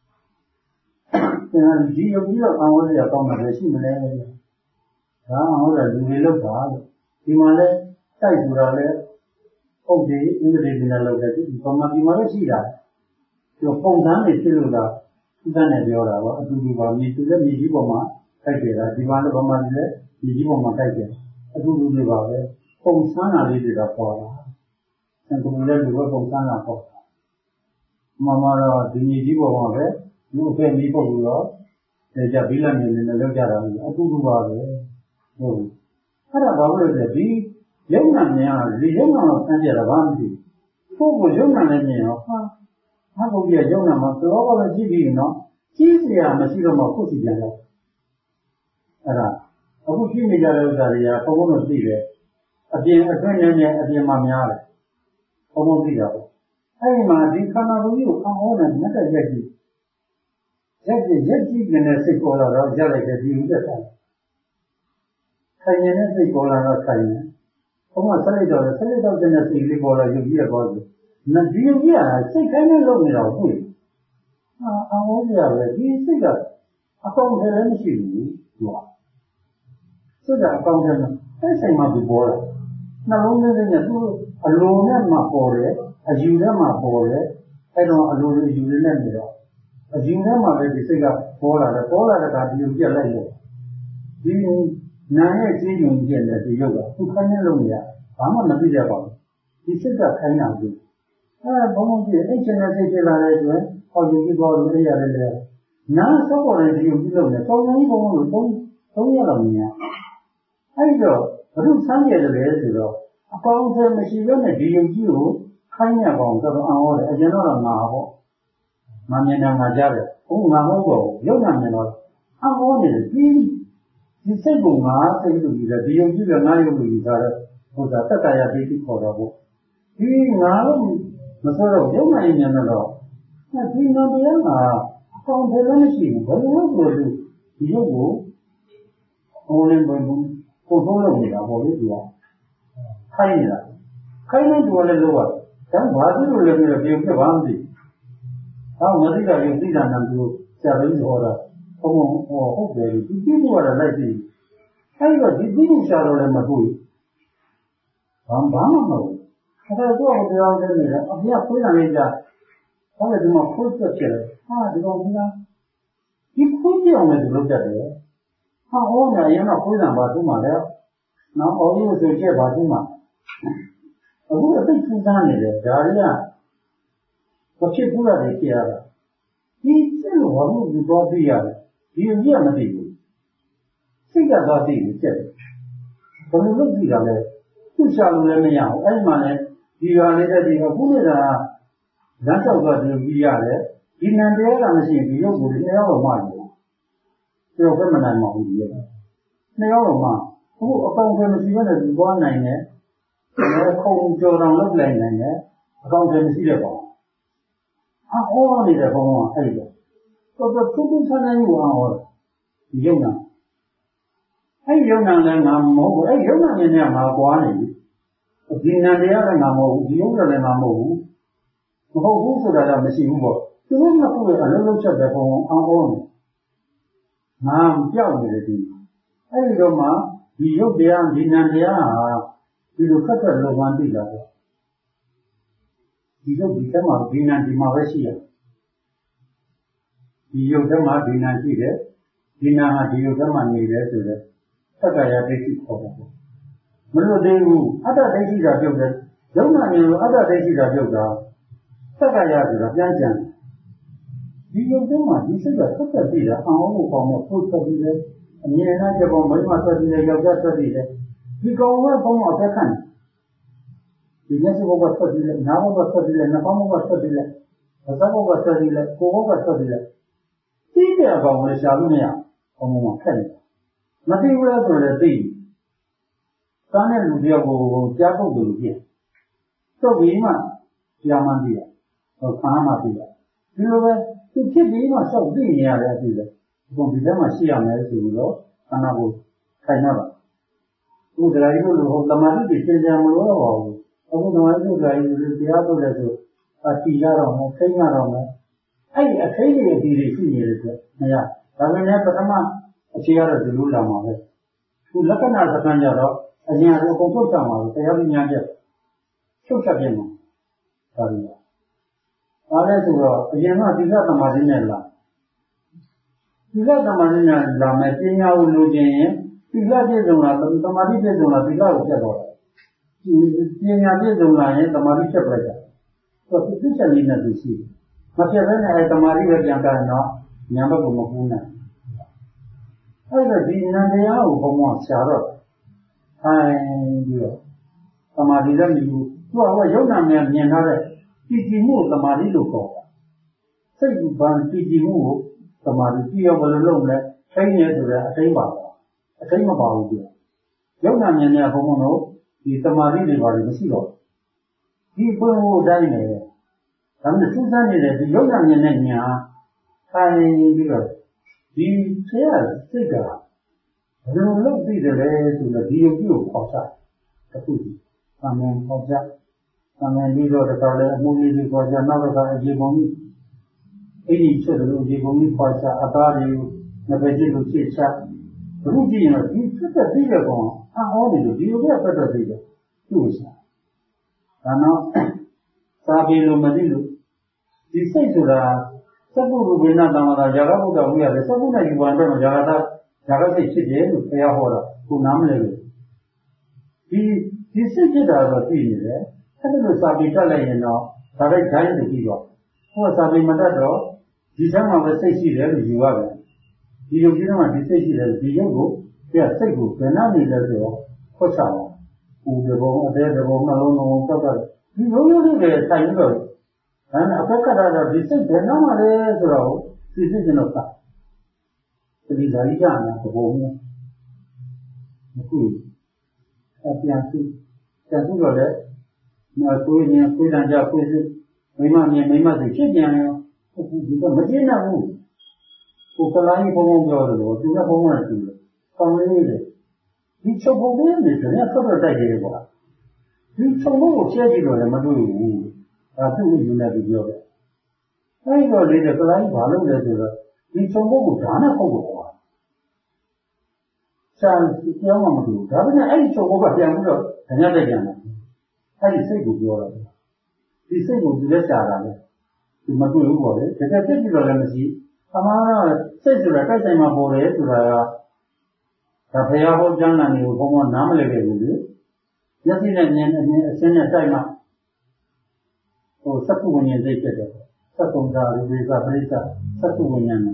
ဘူးဒီယောဂီတော့အာဟောစရာကောင်းတာလည်းရှိမလဲဒါအာဟောတာလူတွေလောက်တာလို့ဒီမှာလဲတိုက်ဆိုတာလဲပုတ်တယ်အင်္ဂလိပ်တွေနဲ့လောက်တယ်ဒီဗမာပြည်မှာလည်းရှိတာဒီပုံစံတွေဖြစ်လို့လားသူကလည်းပြောတာပေါ့အတူတူပါမြေသူလည်းမြေကြီးပေါ်မှာတိုက်တယ်တာဒီမှာလည်းဗမာပြည်လည်းမြေကြီးပေါ်မှာတိုက်တယ်အတူတူတွေပါပဲပုံစံနာလေးတွေကပေါ်လာသင်္ကူလည်းလူကပုံစံနာပေါ်တာမမတော့ဒီမြေကြီးပေါ်မှာပဲလူအဖက်မီးပုတ်ပြီးတော့ကြဘိလနေနဲ့လောက်ကြတာအတူတူပါပဲဟုတ်အဲ့ဒါဘာလို့လဲဒီယုံနာမြင်ရဒီယုံနာကိုဆန်းပြတာဘာမှမသိဘူးကိုယ်ကိုယုံနာနဲ့မြင်ရောဟာဘုရားယုံနာမှာတော့ဘာလဲကြည့်ပြီးနော်ကြည့်စရာမရှိတော့မှခုစီပြန်တော့အဲ့ဒါအခုရှိနေကြတဲ့ဥစ္စာတွေကဘုံဘုံတို့သိတယ်အပြင်အတွင်းနဲ့အပြင်မှာများတယ်ဘုံဘုံသိတာပေါ့အဲ့ဒီမှာဒီခန္ဓာကိုယ်ကြီးကိုအောင်းအောင်နဲ့မြတ်တဲ့ရက်ကြီးနေတဲ့စိတ်ပေါ်လာတော့ရက်လိုက်တဲ့ဒီဥစ္စာခိုင်နေတဲ့စိတ်ပေါ်လာတော့ခိုင်နေဘုံကဆက်လိုက်တော့တဲ့စိတ်လေးပေါ်လာရုပ်ကြီးရသွားတယ်။ဒီရုပ်ကြီးကစိတ်ခိုင်းနေလို့နေတော့ဟုတ်။အောင်းရပဲဒီစိတ်ကအကောင့်ထဲလည်းမရှိဘူးသူကစိတ်ကအကောင့်ထဲမှာအဲ့ဆိုင်မှာသူပေါ်လာနှလုံးသွင်းတဲ့သူအလိုနဲ့မှပေါ်တယ်အယူနဲ့မှပေါ်တယ်အဲ့တော့အလိုလိုယူနေနေတော့အယူနဲ့မှပဲဒီစိတ်ကပေါ်လာတဲ့ကဒီရုပ်ကြီးလိုက်လို့ဒီနာရဲ့ကြီးညုံပြည့်တဲ့ဒီရုပ်ကသူခိုင်းနေလို့မရဘာမှမသိရပါဘူးဒီစိတ်ကခိုင်းတာဘူးဘုံဘုံကြည့်အဲ့ချင်တဲ့စိတ်ဖြစ်လာတဲ့အတွက်ဟောယူပြီးတော့လည်းရတယ်လေနာစောပေါ်တဲ့ဒီရုပ်ကြီးလုံးနဲ့တောင်းတိုင်းဘုံဘုံလို့သုံးရလောက်မြင်အဲ့တော့ဘုရုဆန်းရတယ်လေဆိုတော့အပေါင်းအသင်းမရှိဘဲနဲ့ဒီယုံကြီးကိုခိုင်းရပါအောင်တော်တော်အောင်ဟောတယ်အကျဉ်းတော့ငါပေါ့ငါမြင်တယ်ငါကြားတယ်ဘုံငါမဟုတ်တော့ရုပ်နာမြင်တော့အဟောနေတယ်ဒီစိတ်ကငါစိတ်လို့ဒီယုံကြီးကငါယုံလို့ဒီထားတဲ့ဘုရားတတ္တရာဒိဋ္ဌိခေါ်တော့ပေါ့ဒီငါလို့မဆိုတော့ရုပ်နာရင်မြင်တော့ဒီနံပါတ်ကအကောင်ထဲလည်းမရှိဘူးဘယ်လိုလုပ်လို့ဒီရုပ်ကိုဟိုလည်းဘယ်လိုပုံထုံးလုပ်နေတာပေါ့လေသူကခိုင်းနေတာခိုင်းနေသူကလည်းလို့ရတယ်ဒါဘာဖြစ်လို့လဲဆိုတော့ပြုံးပြပါမသိအောင်မသိတာရုပ်သိတာနံသူဆရာတော်ကြီးဟောတာဟုတ်တယ်ဒီကြည့်လို့ရတာလိုက်ပြီအဲ့တော့ဒီသိရှာတော့လည်းမဟုတ်ဘူးဘာမှမဟုတ်ဘူးအဲ့တော့သူကတရားနဲ့နေတယ်အဖေကဖွင့်လာနေကြဟုတ်တယ်ဒီမှာဖွင့်ချက်တယ်ဟာဒီကောင်ကဒီဖွင့်ပြောင်းနေလို့ကြတယ်ဟာဟောနေရင်တော့ဖွင့်လာပါသူ့မှာလေနော်အော်ဒီဆိုချက်ပါသူ့မှာအခုအသိကူးသားနေတယ်ဒါတွေကမဖြစ်ဘူးလားဖြစ်ရတာဒီစက်လို့ဘာလို့ဒီတော့သိရတယ်ဒီအမြတ်မသိဘူးစိတ်ကတော့သိတယ်ချက်ဘယ်လိုလုပ်ကြည့်တာလဲသူ့ရှာလို့လည်းမရဘူးအဲ့မှာလည်းဒီကလေးတဲ့ဒီအခုနေတာလမ်းလျှောက်သွားတယ်ပြီးရတယ်ဒီနံတရားကမရှိရင်ဒီရုပ်ကို2ယောက်တော့မှတယ်ကျော်ပဲမနိုင်ပါဘူးဒီရက်2ယောက်တော့မှအခုအကောင်ထဲမရှိဘဲနဲ့ဒီသွားနိုင်တယ်ခုံကြော်တောင်လုပ်လိုက်နိုင်တယ်အကောင်ထဲမရှိတဲ့ကောင်ဟောနေတဲ့ကောင်ကအဲ့ဒါတော့သူ့ဆန်းနေอยู่ဟောဒီရုပ်နာအဲ့ရုပ်နာလည်းငါမဟုတ်ဘူးအဲ့ရုပ်နာမြင်နေမှာကွာနေပြီဒီနံတရားလည်းငါမဟုတ်ဘူးဒီရုပ်လည်းငါမဟုတ်ဘူးမဟုတ်ဘူးဆိုတာတော့မရှိဘူးပေါ့သူတို့ကကိုယ်အလုံးလုံးချက်တဲ့ကောင်အောင်အောင်ငါပြောက်နေတယ်ဒီအဲ့ဒီတော့မှဒီရုပ်တရားဒီနံတရားဟာဒီလိုခက်တဲ့လောကသိလာတော့ဒီရုပ်ဒီထဲမှာဒီနံဒီမှာပဲရှိရဒီရုပ်ထဲမှာဒီနံရှိတယ်ဒီနံဟာဒီရုပ်ထဲမှာနေတယ်ဆိုတော့သက္ကာယဒိဋ္ဌိခေါ်တယ်မလို့သေးဘူးအတ္တဒိဋ္ဌိကပြုတ်တယ်ယုံနာမြင်လို့အတ္တဒိဋ္ဌိကပြုတ်တာသက္ကာယဆိုတာပြန်ကြံဒီရုပ်ထဲမှာဒီစိတ်ကဆက်ဆက်ပြီးတာအောင်ကိုပေါင်းတော့ထုတ်ထွက်ပြီးတယ်အမြင်နဲ့ကြပေါ်မိမထွက်ပြီးတယ်ယောက်ျားထွက်ပြီးတယ်ဒီကောင်ကပေါင်းတော့ဆက်ခံဒီမျက်စိဘကထွက်ပြီးတယ်နားဘကထွက်ပြီးတယ်နှာခေါင်းဘကထွက်ပြီးတယ်ပါးစပ်ဘကထွက်ပြီးတယ်ကိုယ်ဘကထွက်ပြီးတယ်သိတဲ့အကောင်ကိုရှာလို့မရအောင်မှခက်တယ်မသိဘူးလားဆိုတော့သိသားနဲ့လူတယောက်ကိုကြားပုတ်လို့ပြတော့ပြီးမှကြားမှန်းသိရဟောခါမှသိရဒီလိုပဲသူဖြစ်ပြီးမှစောက်သိနေရတဲ့အဖြစ်ပဲဒီဒီထဲမှာရှိရမယ်ဆိုတော့ခန္ဓာကိုခိုင်တော့သူဒရာကြီးလို့ဟောတမာတိတွေသင်ကြမလို့တော့ပါဘူးအခုတမာတိတို့ဒရာကြီးတရားထုတ်တယ်ဆိုအတီရတော့မယ်ခိမ့်ရတော့မယ်အဲ့ဒီအခိမ့်တွေအတီတွေရှိနေတယ်ဆိုမရဒါပေမဲ့ပထမအခြေရတော့ဒီလိုလာမှာပဲသူလက္ခဏာစကားကြတော့အရင်ကအကုန်ထုတ်ကြမှာပဲတရားပညာကျထုတ်ချက်ပြင်မှာဒါရီအားလဲဆိုတော့အရင်ကသီလသမာဓိနဲ့လာသီလသမာဓိနဲ့လာမယ်ပညာကိုလိုချင်ရင်သီလပြည့်စုံလာသမာဓိပြည့်စုံလာသီလကိုပြတ်တော့တယ်ပညာပြည့်စုံလာရင်သမာဓိပြတ်လိုက်တာဆိုတော့သစ္စာလေးနဲ့သူရှိတယ်မပြတ်ဘဲနဲ့အဲသမာဓိပဲပြန်ကြရင်တော့ဉာဏ်ဘက်ကိုမကူးနိုင်အဲ့ဒါဒီနံတရားကိုဘုံကရှာတော့ထိုင်ပြီးတော့သမာဓိလည်းမရှိဘူးသူကရုပ်နာနဲ့မြင်ထားတဲ့တည်ကြည်မှုသမာဓိလို့ခေါ်တာစိတ်ကဘာတည်ကြည်မှုကိုသမာဓိကြည့်ရောဘယ်လိုလုပ်လဲထိနေဆိုတဲ့အထိမ့်ပါတော့အထိမ့်မပါဘူးပြရုပ်နာမြင်တဲ့ဘုံတို့ဒီသမာဓိတွေပါလို့မရှိတော့ဒီဘုံကိုတိုင်းနေတယ်ဒါမှမဟုတ်စူးစမ်းနေတဲ့ဒီရုပ်နာမြင်တဲ့ညာထိုင်ပြီးတော့ဒီဆရာစိတ်ကဘယ်လိုလုပ်သိတယ်လဲဆိုတော့ဒီရုပ်ကိုခေါ်ချတခုစီအမှန်ခေါ်ချအမှန်ပြီးတော့တခါလဲအမှုလေးကိုခေါ်ချနောက်တစ်ခါအခြေပုံကြီးအဲ့ဒီချက်လို့အခြေပုံကြီးခေါ်ချအသားတွေနှစ်ပဲကြည့်လို့ဖြစ်ချဘုရုကြည့်ရင်ဒီဖြစ်တဲ့သိတဲ့ကောင်အော်နေလို့ဒီလိုပဲပတ်သက်သိတယ်သူ့စားဒါတော့စာပေလို့မသိလို့ဒီစိတ်ဆိုတာသက္ကုရူပိဏတမ္မာသာဇာကဗုဒ္ဓဝိရတယ်သက္ကုနဲ့ယူဝင်တော့ဇာကစိတ်ဖြစ်တယ်လို့ဘုရားဟောတာကိုနားမလဲလို့ဒီစိတ်ဖြစ်တာတော့သိနေတယ်အဲ့ဒါလို့စာပေတက်လိုက်ရင်တော့ဒါလိုက်ခိုင်းတယ်ပြီးတော့ဟောစာပေမတက်တော့ဒီထဲမှာပဲစိတ်ရှိတယ်လို့ယူရတယ်ဒီလိုကြီးတော့ဒီစိတ်ရှိတယ်ဒီရုပ်ကိုပြစိတ်ကိုဘယ်နှနေလဲဆိုတော့ဖွတ်ချအောင်ဦးတဘောအသေးတဘောနှလုံးလုံးတောက်တယ်ဒီလိုမျိုးတွေဆိုင်ပြီးတော့ဒါနဲ့အဖက်ကတာဒီစိတ်ဘယ်နှမှာလဲဆိုတော့သိသိကျင်တော့ဒီဇာတိကနာသဘောမျိုးအခုပြန်စုတော့လေကိုယ်ဉာဏ်ကိုယ်တန်ကြကိုယ်စိမိမမြင်မိမစိဖြစ်ပြန်ရောဒီကမကျင်းနိုင်ဘူးဟိုကလိုင်းဘုံဘုံပြောတယ်လို့သူကဘုံဘုံနဲ့တူတယ်ကောင်းလေးလေဒီချုပ်ဘုံလေးနေဆိုရင်ဆက်တော့တိုက်တယ်ကွာဒီချုပ်ဘုံကိုချဲကြည့်တော့လည်းမတွေ့ဘူးဒါသူ့ကိုယူနေပြီးပြောတယ်အဲဒီတော့လေကလိုင်းဘာလုပ်လဲဆိုတော့ဒီချုပ်ဘုံကိုဓာတ်နဲ့ပုတ်တော့ကွာဆန်ပြောင်းမှမတူဘူးဒါပေမဲ့အဲ့ဒီချုပ်ဘုံကပြန်ပြီးတော့ဓာတ်တက်ပြန်တယ်အဲ့ဒီစိတ်ကိုပြောတော့ဒီစိတ်ကိုသူလက်ချတာလေဒီမတွေ့ဘူးပေါ့လေတကယ်သိကြည့်တော့လည်းမရှိအမှားတော့စိတ်ဆိုတာတိုက်ဆိုင်မှာပေါ်တယ်ဆိုတာကဒါဘုရားဟောကြားတာမျိုးဘုံကနားမလည်ခဲ့ဘူးလေမျက်စိနဲ့မြင်အစင်းနဲ့တိုက်မှဟိုစက္ကုဝိညာဉ်စိတ်ဖြစ်တယ်စက္ကုံသာဝိဇ္ဇပရိစ္ဆစက္ကုဝိညာဉ်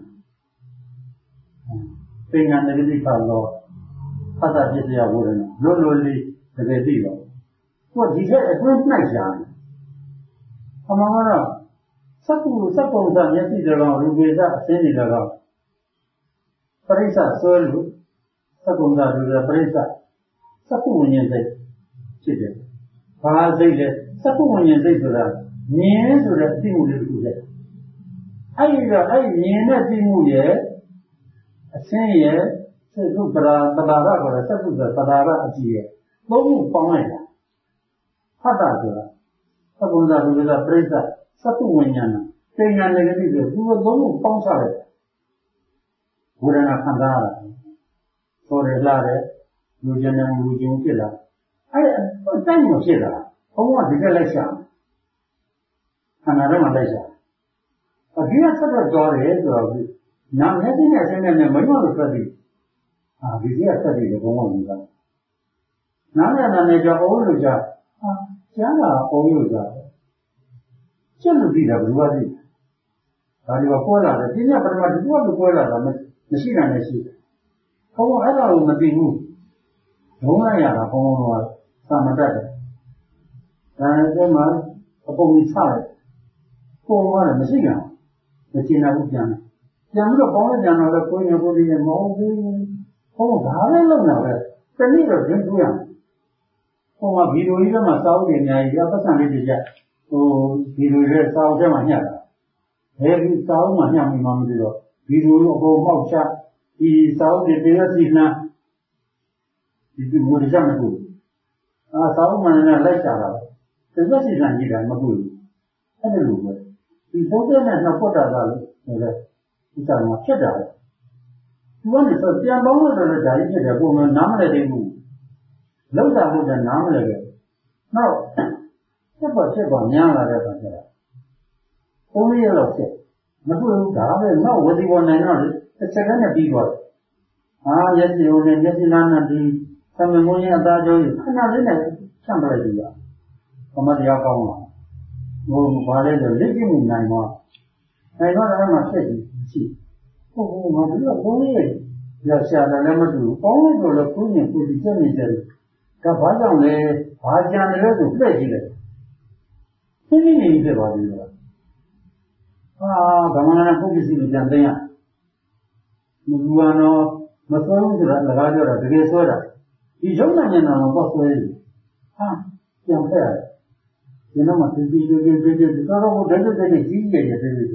ပညာနဂတိကတော့ဖတ်တာပြည့်စရာဝိရဏလွတ်လွတ်လေးတကယ်သိတော့သူကဒီထက်အတွင်းနှိုက်ရှာတယ်အမှားတော့စက္ကုံသာမျက်စိတော်ရူပေသအစင်းတွေတော့ပရိစ္ဆဆွဲလို့စက္ကုံသာရူပေပရိစ္ဆစက္ကုဝိညာဉ်စိတ်ဖြစ်တယ်။ဘာစိတ်လဲစက္ကုဝိညာဉ်စိတ်ဆိုတာမြင်ဆိုတဲ့အသိမှုလေးတစ်ခုလေ။အဲဒီတော့အဲဒီမြင်တဲ့သိမှုရဲ့အစင်းရဲ့စိတ်ကုပ္ပရာပဒါရခေါ်တဲ့စက္ကုဆိုတာပဒါရအကြည့်ရဲ့သုံးခုပေါင်းလိုက်တာ။ဖတ်တာဆိုတာစက္ကုံသာရူပေသပရိစ္ဆစက္ကုဝိညာဉ်ပညာနဂတိဆိုသူကသုံးခုပေါင်းချလိုက်ဝေဒနာခံစားရတာဆိုရလာတဲ့လူကျင်တဲ့လူကျင်ဖြစ်လာအဲ့တိုက်မဖြစ်လာဘုံကဒီကလိုက်ရှာခန္ဓာထဲမှာလိုက်ရှာအဒီကဆက်တော့ကြောတယ်ဆိုတော့နာမျက်စိနဲ့အစင်းနဲ့မိမလို့ဆက်ပြီးဒီကဆက်ပြီးဘုံကဝင်တာနားနဲ့နာနဲ့ကြောအိုးလို့ကြာကျမ်းလာအိုးလို့ကြာကျက်လို့ပြီးတာဘယ်လိုလဲဒါဒီကပွဲလာတယ်ဒီနေ့ပထမဒီကလို့ပွဲလာတာမရှိနိုင်နဲ့ရှိတယ်ဘုံကအဲ့ဒါကိုမသိဘူးဒုံးလိုက်ရတာဘုံကသာမတတ်တယ်ဒါနဲ့မှအပုံကြီးချလိုက်ပုံကလည်းမရှိကြဘူးမကျင်နာဘူးပြန်ပြီးတော့ပေါင်းလိုက်ပြန်တော့ကိုယ်ရကိုယ်ရမဟုတ်ဘူးဘုံကဒါလည်းလုံလာပဲတနည်းတော့ကျင်းပြရမယ်ဘုံကဗီဒီယိုကြီးထဲမှာစာအုပ်တွေအများကြီးပတ်စံလေးတွေကြဟိုဗီဒီယိုရဲ့စာအုပ်ထဲမှာညှက်တာဘယ်ဒီစာအုပ်မှာညှက်မိမှမသိတော့ဗီဒီယိုအပေါ်ပေါက်ချဒီစာအုပ်တွေတရစီနှမ်းဒီဘုရားမကူစာအုပ်မှလည်းလိုက်ချတာတရစီနှမ်းကြည့်တာမကူအဲ့ဒါလိုပဲဒီဘုရားနဲ့နှစ်ဖွတ်တာကလည်းဒီစာမှာဖြစ်တာသူကနေဆိုပြန်ပေါင်းလို့တော့ဒါကြီးဖြစ်တယ်ပုံမှန်နားမလည်သေးဘူးလောက်တာလို့လည်းနားမလည်ခဲ့နောက်ချက်ပါများလာတဲ့အခါကျတော့ပုံလေးရတော့ဖြစ်မတွေ့ဘူးဒါပဲနောက်ဝတိပေါ်နိုင်တော့တစ်ချက်နဲ့ပြီးသွားတယ်မျက်စိကိုလည်းမျက်စိနားနဲ့ဒီသမင်မုန်းရင်အသားကျိုးခဏလေးနဲ့ဖြန့်ပလိုက်ကြည့်ရဘမတရားကောင်းလာဟိုဘာလဲဆိုလက်ကြည့်မှုနိုင်တော့အဲ့မှာဖြစ်ပြီးရှိဟုတ်မပြီးတော့ဘုန်းကြီးရရှာတယ်လည်းမတူဘူးပေါင်းလိုက်တော့လည်းကိုယ်မြင်ကိုယ်ဒီချက်နေတယ်ဒါဘာကြောင့်လဲဘာကြံတယ်လဲဆိုပြည့်ကြည့်လိုက်သိနေနေဖြစ်ပါသေးတယ်ဗမာနာပုဂ္ဂိစီကိုပြန်သိရမလူဝါတော့မဆွဲဘူးဆိုတာလကားပြောတာတကယ်ဆွဲတာဒီရုပ်နာဉာဏ်တော်တော့ဆွဲတယ်ပြန်ဖက်ရတယ်ဒီနောက်မှာဒီတော့ဘုဒ္ဓတဲ့ကြီးကြီးရဲ့ပြည်သူ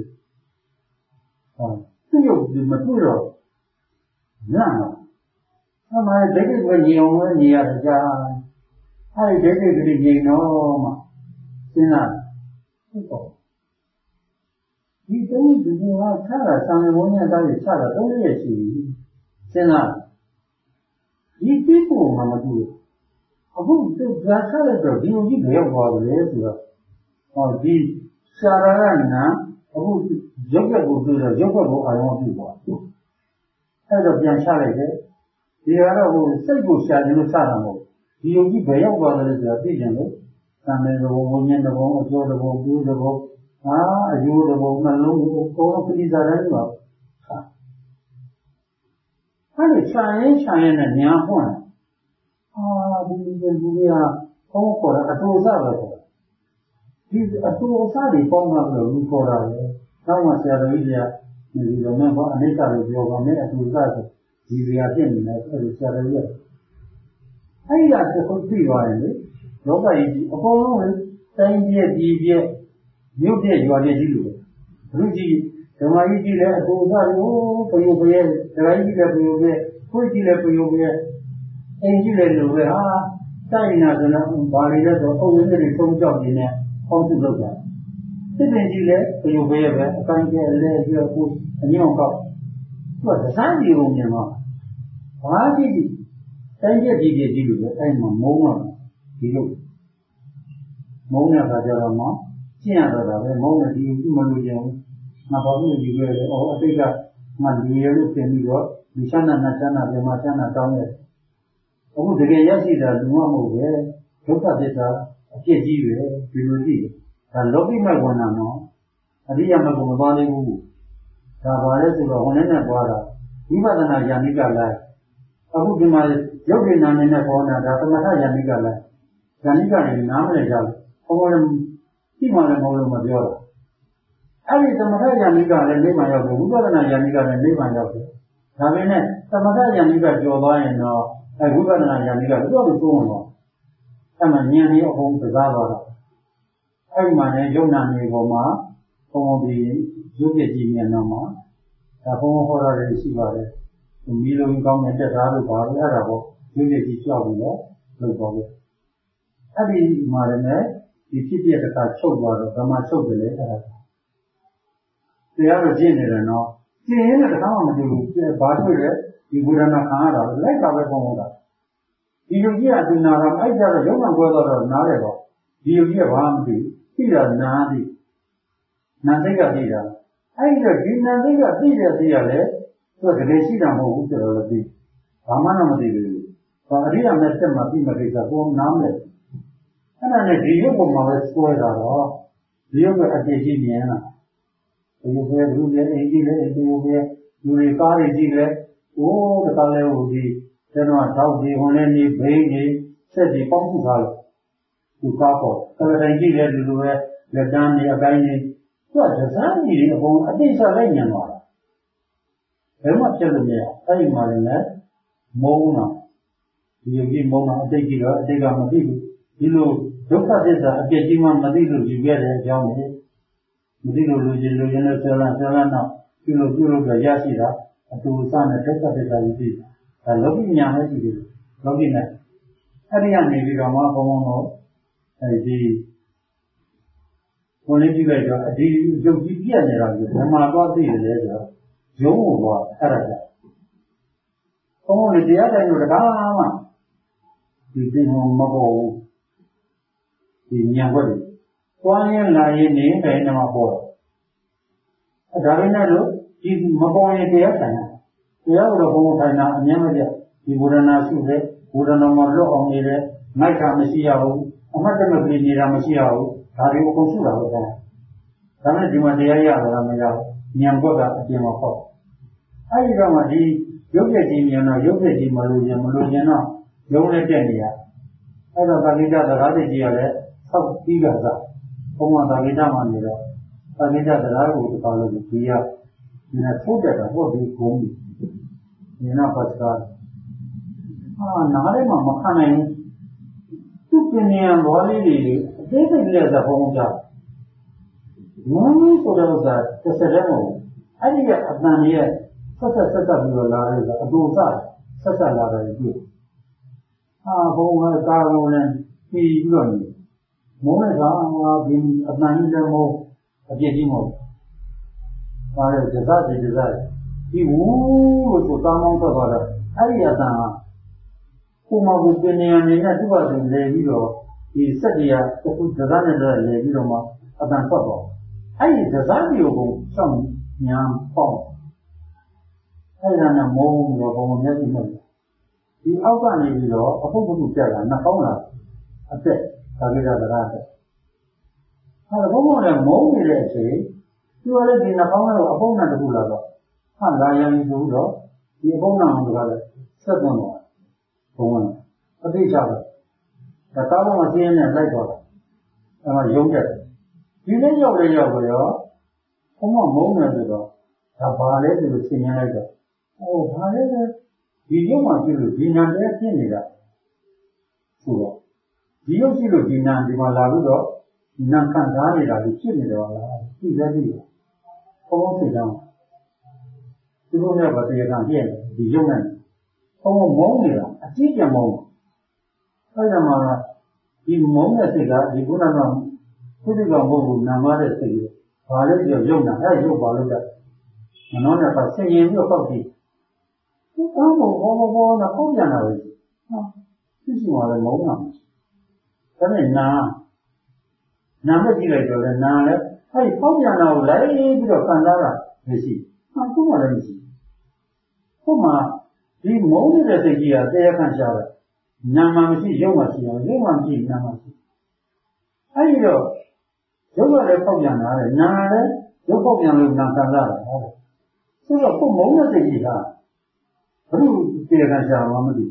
သူ့ရုပ်ဒီမတွေ့တော့နာတော့အမှန်ဒိဋ္ဌိကိုညင်အောင်လို့ညင်ရတာကြာအဲဒီဒိဋ္ဌိကလေးညင်တော့မှစဉ်းစားဟုတ်ပေါ့ဒီတုံးဒီကချတာဆံဝုန်းနဲ့တောက်ရချတာ3ရက်ရှိပြီစဉ်းစားဒီတိဖို့မှမတူအခုသူကချလိုက်တော့ဒီလိုကြီးဘယ်ရောက်သွားလဲဆိုတော့ဒီရှာရကနာအခုရုပ်ကကိုတွေ့တော့ရုပ်ကကိုအာရုံပြုသွားအဲ့တော့ပြန်ချလိုက်တယ်ဒီကတော့ဟိုစိတ်ကိုရှာခြင်းလို့စတာမဟုတ်ဒီယုံကြည်ဘယ်ရောက်သွားတယ်ဆိုတာသိကြလို့သံမေဘုံဝိညာဉ်ဘုံအကျိုးဘုံကျိုးဘုံအယိုးဘုံနှလုံးကိုအကုန်လုံးပြိစားတယ်လို့အဲ့ဒီခြံရင်နဲ့ညာပွင့်ဒီကဘုရားဟောခေါ်တာအတူစားပဲခေါ်ဒီအတူစားတွေပေါင်းမှလို့လူခေါ်တာလေနောက်မှဆရာတော်ကြီးကဒီလိုနဲ့ဘာအနိစ္စလို့ပြောပါမယ်အတူစားဆိုဒီနေရာဖြစ်နေတယ်အဲ့ဒီဆရာတော်ကြီးအဲ့ဒီကသူသိသွားတယ်လေလောကကြီးအကုန်လုံးတိုင်းပြည့်ပြည်ပြည့်မြို့ပြည့်ရွာပြည့်ကြီးလို့လူကြီးဓမ္မကြီးကြည့်လဲအတူစားလို့ပယုတ်ပဲတရားကြီးလည်းပယုတ်ပဲခွေးကြီးလည်းပယုတ်ပဲအိမ်ကြီးလည်းလိုပဲဟာတိုင်းနာဆိုတော့ဘာတွေလဲဆိုအုပ်ရင်းတွေသုံးကြောက်နေနဲ့ပေါင်းစုလုပ်တာစစ်ပင်ကြီးလည်းပယုတ်ပဲပဲအကိုင်းကျဲအလဲကျဲကိုအညောင်းကောက်သူကစမ်းကြည့်လို့မြင်တော့ဘာကြည့်တိုင်းကျက်ကြီးကြီးလို့ပဲအဲ့မှာမုန်းတော့ဒီလိုမုန်းတဲ့အခါကျတော့မှကျင့်ရတော့တာပဲမုန်းတဲ့ဒီမလို့ကြအောင်ငါဘာလို့ယူခဲ့လဲအတိတ်ကမှလူရလို့ပြင်ပြီးတော့ဒီချမ်းသာနဲ့ချမ်းသာပြမချမ်းသာတောင်းတယ်အခုတကယ်ရရှိတာလူမမဟုတ်ပဲဒုက္ခသစ္စာအဖြစ်ကြီးပဲဒီလိုကြည့်ဒါလောကိမဝဏ္ဏနော်အရိယာမကုမသွားသေးဘူးဒါပါလဲဆိုတော့ဝန်နဲ့သွားတာဝိပဿနာဉာဏ်ကြီးကလည်းအခုဒီမှာရုပ်ဉာဏ်နဲ့ပေါ်တာဒါသမထဉာဏ်ကြီးကလည်းဉာဏ်ကြီးကလည်းနားမလည်ကြဘူးဘုံလည်းသိမှလည်းမဟုတ်လို့မပြောတာအဲ့ဒီသမထဉာဏ်ကြီးကလည်းနိဗ္ဗာန်ရောက်တယ်ဝိပဿနာဉာဏ်ကြီးကလည်းနိဗ္ဗာန်ရောက်တယ်ဒါပေမဲ့သမထဉာဏ်ကြီးကကျော်သွားရင်တော့အဲဝိပဿနာဉာဏ်ကြီးကတော့သူ့ကိုသုံးတော့အဲ့မှာဉာဏ်ကြီးအကုန်ကစားသွားတာအဲ့ဒီမှာလည်းယုံနာနေပေါ်မှာဘုံဒီရုပ်ပြည့်ကြည့်မြင်တော့မှာဒါဘုံဟောတာတွေရှိပါတယ်မီးလုံးကောင်းတဲ့တက်သားတို့ပါပဲအဲ့ဒါပေါ့ရုပ်ပြည့်ကြည့်ကြောက်ပြီးတော့လုပ်ပါမယ်အဲ့ဒီမှာလည်းဒီဖြစ်ပြတစ်ခါချုပ်သွားတော့ဓမ္မချုပ်တယ်လေအဲ့ဒါတရားတော့ကျင့်နေတယ်နော်ကျင့်ရင်လည်းတစ်ခါမှမတွေ့ဘူးဘာတွေ့လဲဒီဘုရားနာခံရတာလိုက်တာပဲပုံပုံတာဒီယုတ်ကြီးကသူနာတော့အဲ့ကြတော့ရုံမှကွဲတော့နားတယ်ပေါ့ဒီယုတ်ကြီးကဘာမှမသိသိတာနားသိနာသိကသိတာအဲ့ဒီတော့ဒီနာသိကသိတယ်သိရလေသူကတကယ်ရှိတာမဟုတ်ဘူးဆိုတော့လည်းသိဘာမှမသိဘူးဘာအရိယာမဲ့တက်မှပြီးမှသိတာကိုနားမလဲအဲ့ဒါနဲ့ဒီယုတ်ပုံမှာပဲစွဲတာတော့ဒီယုတ်ကအပြည့်ကြီးမြင်လာဒီယုတ်ပဲလူတွေအိမ်ကြီးလည်းဒီယုတ်ပဲလူတွေကားတွေကြီးလည်းအိုးတခါလဲဟိုဒီကျွန်တော်ထောက်ဒီဝင်လည်းနေဘိန်းကြီးဆက်ဒီပေါင်းစုထားလို့သူကားပေါ်ကလတိုင်းကြီးလည်းဒီလိုပဲလက်တန်းနေအတိုင်းနေသူကဒဇန်းကြီးတွေအကုန်အတိတ်ဆက်လိုက်ညံသွားတာဘယ်မှဖြစ်လို့မရအဲ့ဒီမှာလည်းမုန်းတာဒီယုတ်ကြီးမုန်းတာအတိတ်ကြီးတော့အတိတ်ကမသိဘူးဒီလိုဒုက္ခသစ္စာအပြည့်ကြီးမှမသိလို့ယူခဲ့တဲ့အကြောင်းနဲ့မသိလို့လူချင်းနဲ့ဆယ်လန်းတော့ပြုလို့တော့ရရှိတာအတူအဆနဲ့ဒုက္ခသစ္စာကြီးသိဒါလောကီညာပဲရှိတယ်လောကီနဲ့အဲ့ဒီကနေပြီးတော့မှဘုံတော့အဲဒီဝင်လေးကြည့်လိုက်တော့ဒီရုပ်ကြီးပြက်နေတာကိုဘယ်မှာသွားသိရလဲဆိုတော့ရုံးကိုသွားအဲ့ဒါကြောင့်ဘုံကတရားတိုင်းတို့တကားမှဒီသင်္ဟောမပေါ်ဘူးဒီညာဘက်တွေသွားရင်လာရင်နေတိုင်းတော့ပေါ်တယ်ဒါရင်းနဲ့လို့ဒီမပေါ်ရင်တရားဆိုင်တရားတော်ဘုံထိုင်တာအမြဲမပြဒီဘုရဏရှိတယ်ဘုရဏမှာလွတ်အောင်နေတယ်မိုက်တာမရှိရဘူးအမှတ်တမဲ့ပြည်နေတာမရှိရဘူးဒါတွေကိုအကုန်စုတာပဲဒါနဲ့ဒီမှာတရားရတာမရဘူးဉာဏ်ဘက်ကအပြင်မှာပေါ့အဲဒီတော့မှဒီရုပ်ပြည့်ကြီးဉာဏ်တော့ရုပ်ပြည့်ကြီးမလို့ရင်တော့ရုံးနဲ့တက်နေရအဲ့တော့သာလိတသရာတိကြီးကလည်းဆောက်ပြီးကြတာဘုံမှာသာလိတမှနေတော့သာလိတသရာကိုတပါလို့ဒီရဒီနဲ့ထိုးတက်တာဟုတ်ဒီကုန်းဒီနောက်ပတ်တာနားထဲမှာမခံနိုင်ဘူးသူပင်ဉာဏ်ဘောလေးတွေအသေးစိတ်လေးကဘုံကြမင်းဆိုတော့ကတစ်စက်တည်းမဟုတ်အဲ့ဒီကအတန်ရဲ့ဆက်ပြီးတော့လာတယ်ကအတူဆက်လာတယ်ကြည့်ဘုံကကာကုန်နဲ့ပြီးပြီးတော့နေမုန်းတဲ့ကောင်ဒီအတန်ကြီးလည်းမဟုတ်အပြည့်ကြီးမဟုတ်ပါလေဒဇဒီဝူးလို့ဆိုတောင်းထွက်သွားတော့အဲ့ဒီအတန်ကကိုမကူပင်နေနေနဲ့သူ့ဘာသူလဲပြီးတော့ဒီစက်တရားအခုဒဇနဲ့တော့လဲပြီးတော့မှအတန်ထွက်သွားအဲ့ဒီဒဇမျိုးကိုစောင့်ညာပေါ့အဲ့ဒါနဲ့မုန်းပြီးတော့ဘုံမျက်စိနဲ့ဒီအောက်ကနေပြီးတော့အဖုတ်ဖုတ်ပြက်လာနှာခေါင်းလာအသက်သာလိတသရာတဲ့ဘုံလည်းမုန်းနေတဲ့အချိန်သူကလည်းဒီနှာခေါင်းကိုအဖုတ်နဲ့တခုလာတော့လာရရင်ဆိုတော့ဒီအဖုတ်နဲ့ကလည်းဆက်သွန်းသွားဘုံကအသိချတယ်ဒါတောင်းမှကျင်းနဲ့လိုက်တော့အဲ့မှာရုံးတယ်ဒီနေ့ရောက်လေရောက်ပြီးတော့ဘုံကမုန်းနေဆိုတော့ဒါဘာလဲဆိုလို့ရှင်းရလိုက်တော့ဘာလဲဒီရုပ်မှကြည့်လို့ဒီနာတဲ့ဖြစ်နေတာဆိုတော့ဒီရုပ်ကြည့်လို့ဒီနာဒီမှာလာလို့တော့နာခံစားနေတာကိုဖြစ်နေတော့လားသိတယ် không thể nào chứ không phải bảo tiền càng tiền thì dùng này không có món gì là chỉ là món bây giờ mà đi món là gì cả thì cũng là nó cái gì còn món nằm ở đây thì vào đây giờ dùng là hay dùng vào lúc đó mà nó là phải xây dựng được không thì cái món nó không nhận nào cái gì mà là món nào cái này nằm ở đây rồi là nằm đấy hay không nhận nào lấy cái đó cần ra là cái gì không có là gì không mà đi món này là gì à thế kan sao là nằm mà chỉ dùng mà chỉ nằm mà chỉ hay rồi dùng là không nhận nào đấy nằm đấy dùng không nhận được nằm cần ra là thế là không món là gì cả không thế kan sao mà đi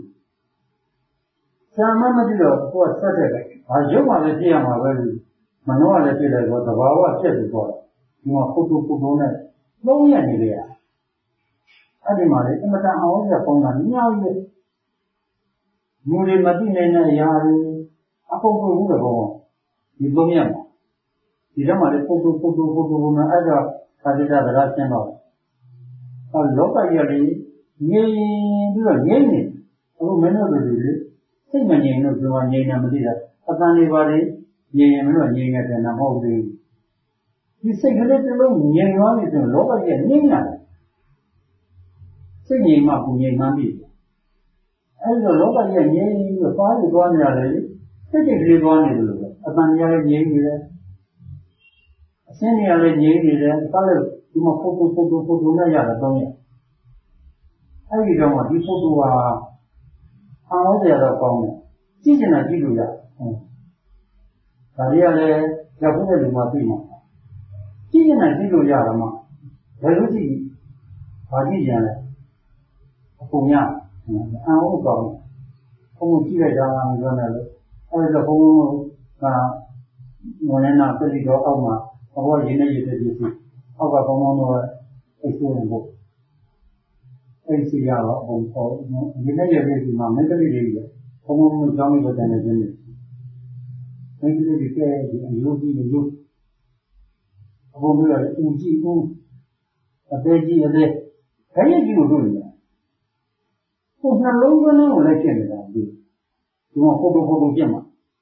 sao mà đi rồi có sao thế à dùng mà thì mà vậy mà nó là thế là có đó bảo chết rồi có nhưng mà phụ này đâu nhận gì đấyအဲ့ဒီမှာလေအမတန်အောင်ရပုံကညောင်းရလူတွေမသိနိုင်တဲ့အရာတွေအကုန်ပုံဘူးတော့ဒီပုံရမှာဒီတော့မှလေပုတ်မှာအဲ့ဒါသာတိတာတရားရှင်းတော့လောကကြီးလေငြိမ်ပြီးတော့ငြိမ်နေအခုမင်းတို့တွေလေစိတ်မငြိမ်လို့ပြောငြိမ်နေမသိတာအတန်လေးပါလေငြိမ်ရင်မင်းတို့ငြိမ်နေတဲ့နာမဟုတ်သေးဘူးဒီစိတ်ကလေးတစ်လုံးငြိမ်သွားပြီဆိုရင်လောကကြီးငြိမ်ရတယ်စိတ်ငြိမ်မှကိုငြိမ်မှပြီအဲ့လိုလောကကြီးငြိမ်ပြီးတော့ပါးပြီးသွားနေရတယ်စိတ်ကလေးသွားနေတယ်လို့အတန်ကြီးလည်းငြိမ်နေတယ်အရှင်းကြီးလည်းငြိမ်နေတယ်ဒါလည်းဒီမှာဖုတ်နဲ့ရတယ်တော့ရအဲ့ဒီတော့မှဒီဖုတ်ကအောင်ရတော့ကောင်းတယ်ကြည့်ချင်တာကြည့်လို့ရတယ်ဒါတွေကလည်းရောက်ဖို့တဲ့လူမှသိမှာကြည့်ချင်တာကြည့်လို့ရတော့မှဘယ်လိုကြည့်ဘာကြည့်ကြလဲပုံရအောင်ကောင်းဘုံကြည့်လိုက်တာပြောနေလို့အဲ့ဒါဘုံကငွေနဲ့နာပြည့်တော့အောက်မှာဘောရင်းနေရတဲ့ဒီစီအောက်ကဘုံတော့အိတ်ဆိုးနေဖို့အဲ့ဒီရတော့ဘုံပေါ်ရင်းနေရတဲ့ဒီမှာမင်းကလေးတွေဘုံကြောင်းလို့တဲ့နေခြင်းတွေမင်းကလေးတွေကဒီအယုတ်ကြီးလို့ဘုံမျိုးလည်းဦးကြည့်ဦးအသေးကြီးအသေးခရီးကြီးလို့တို့နေကိုနှလုံးသွင်းကိုလည်းဖြစ်နေတာဒီမှာဖုတ်ပြတ်မှာ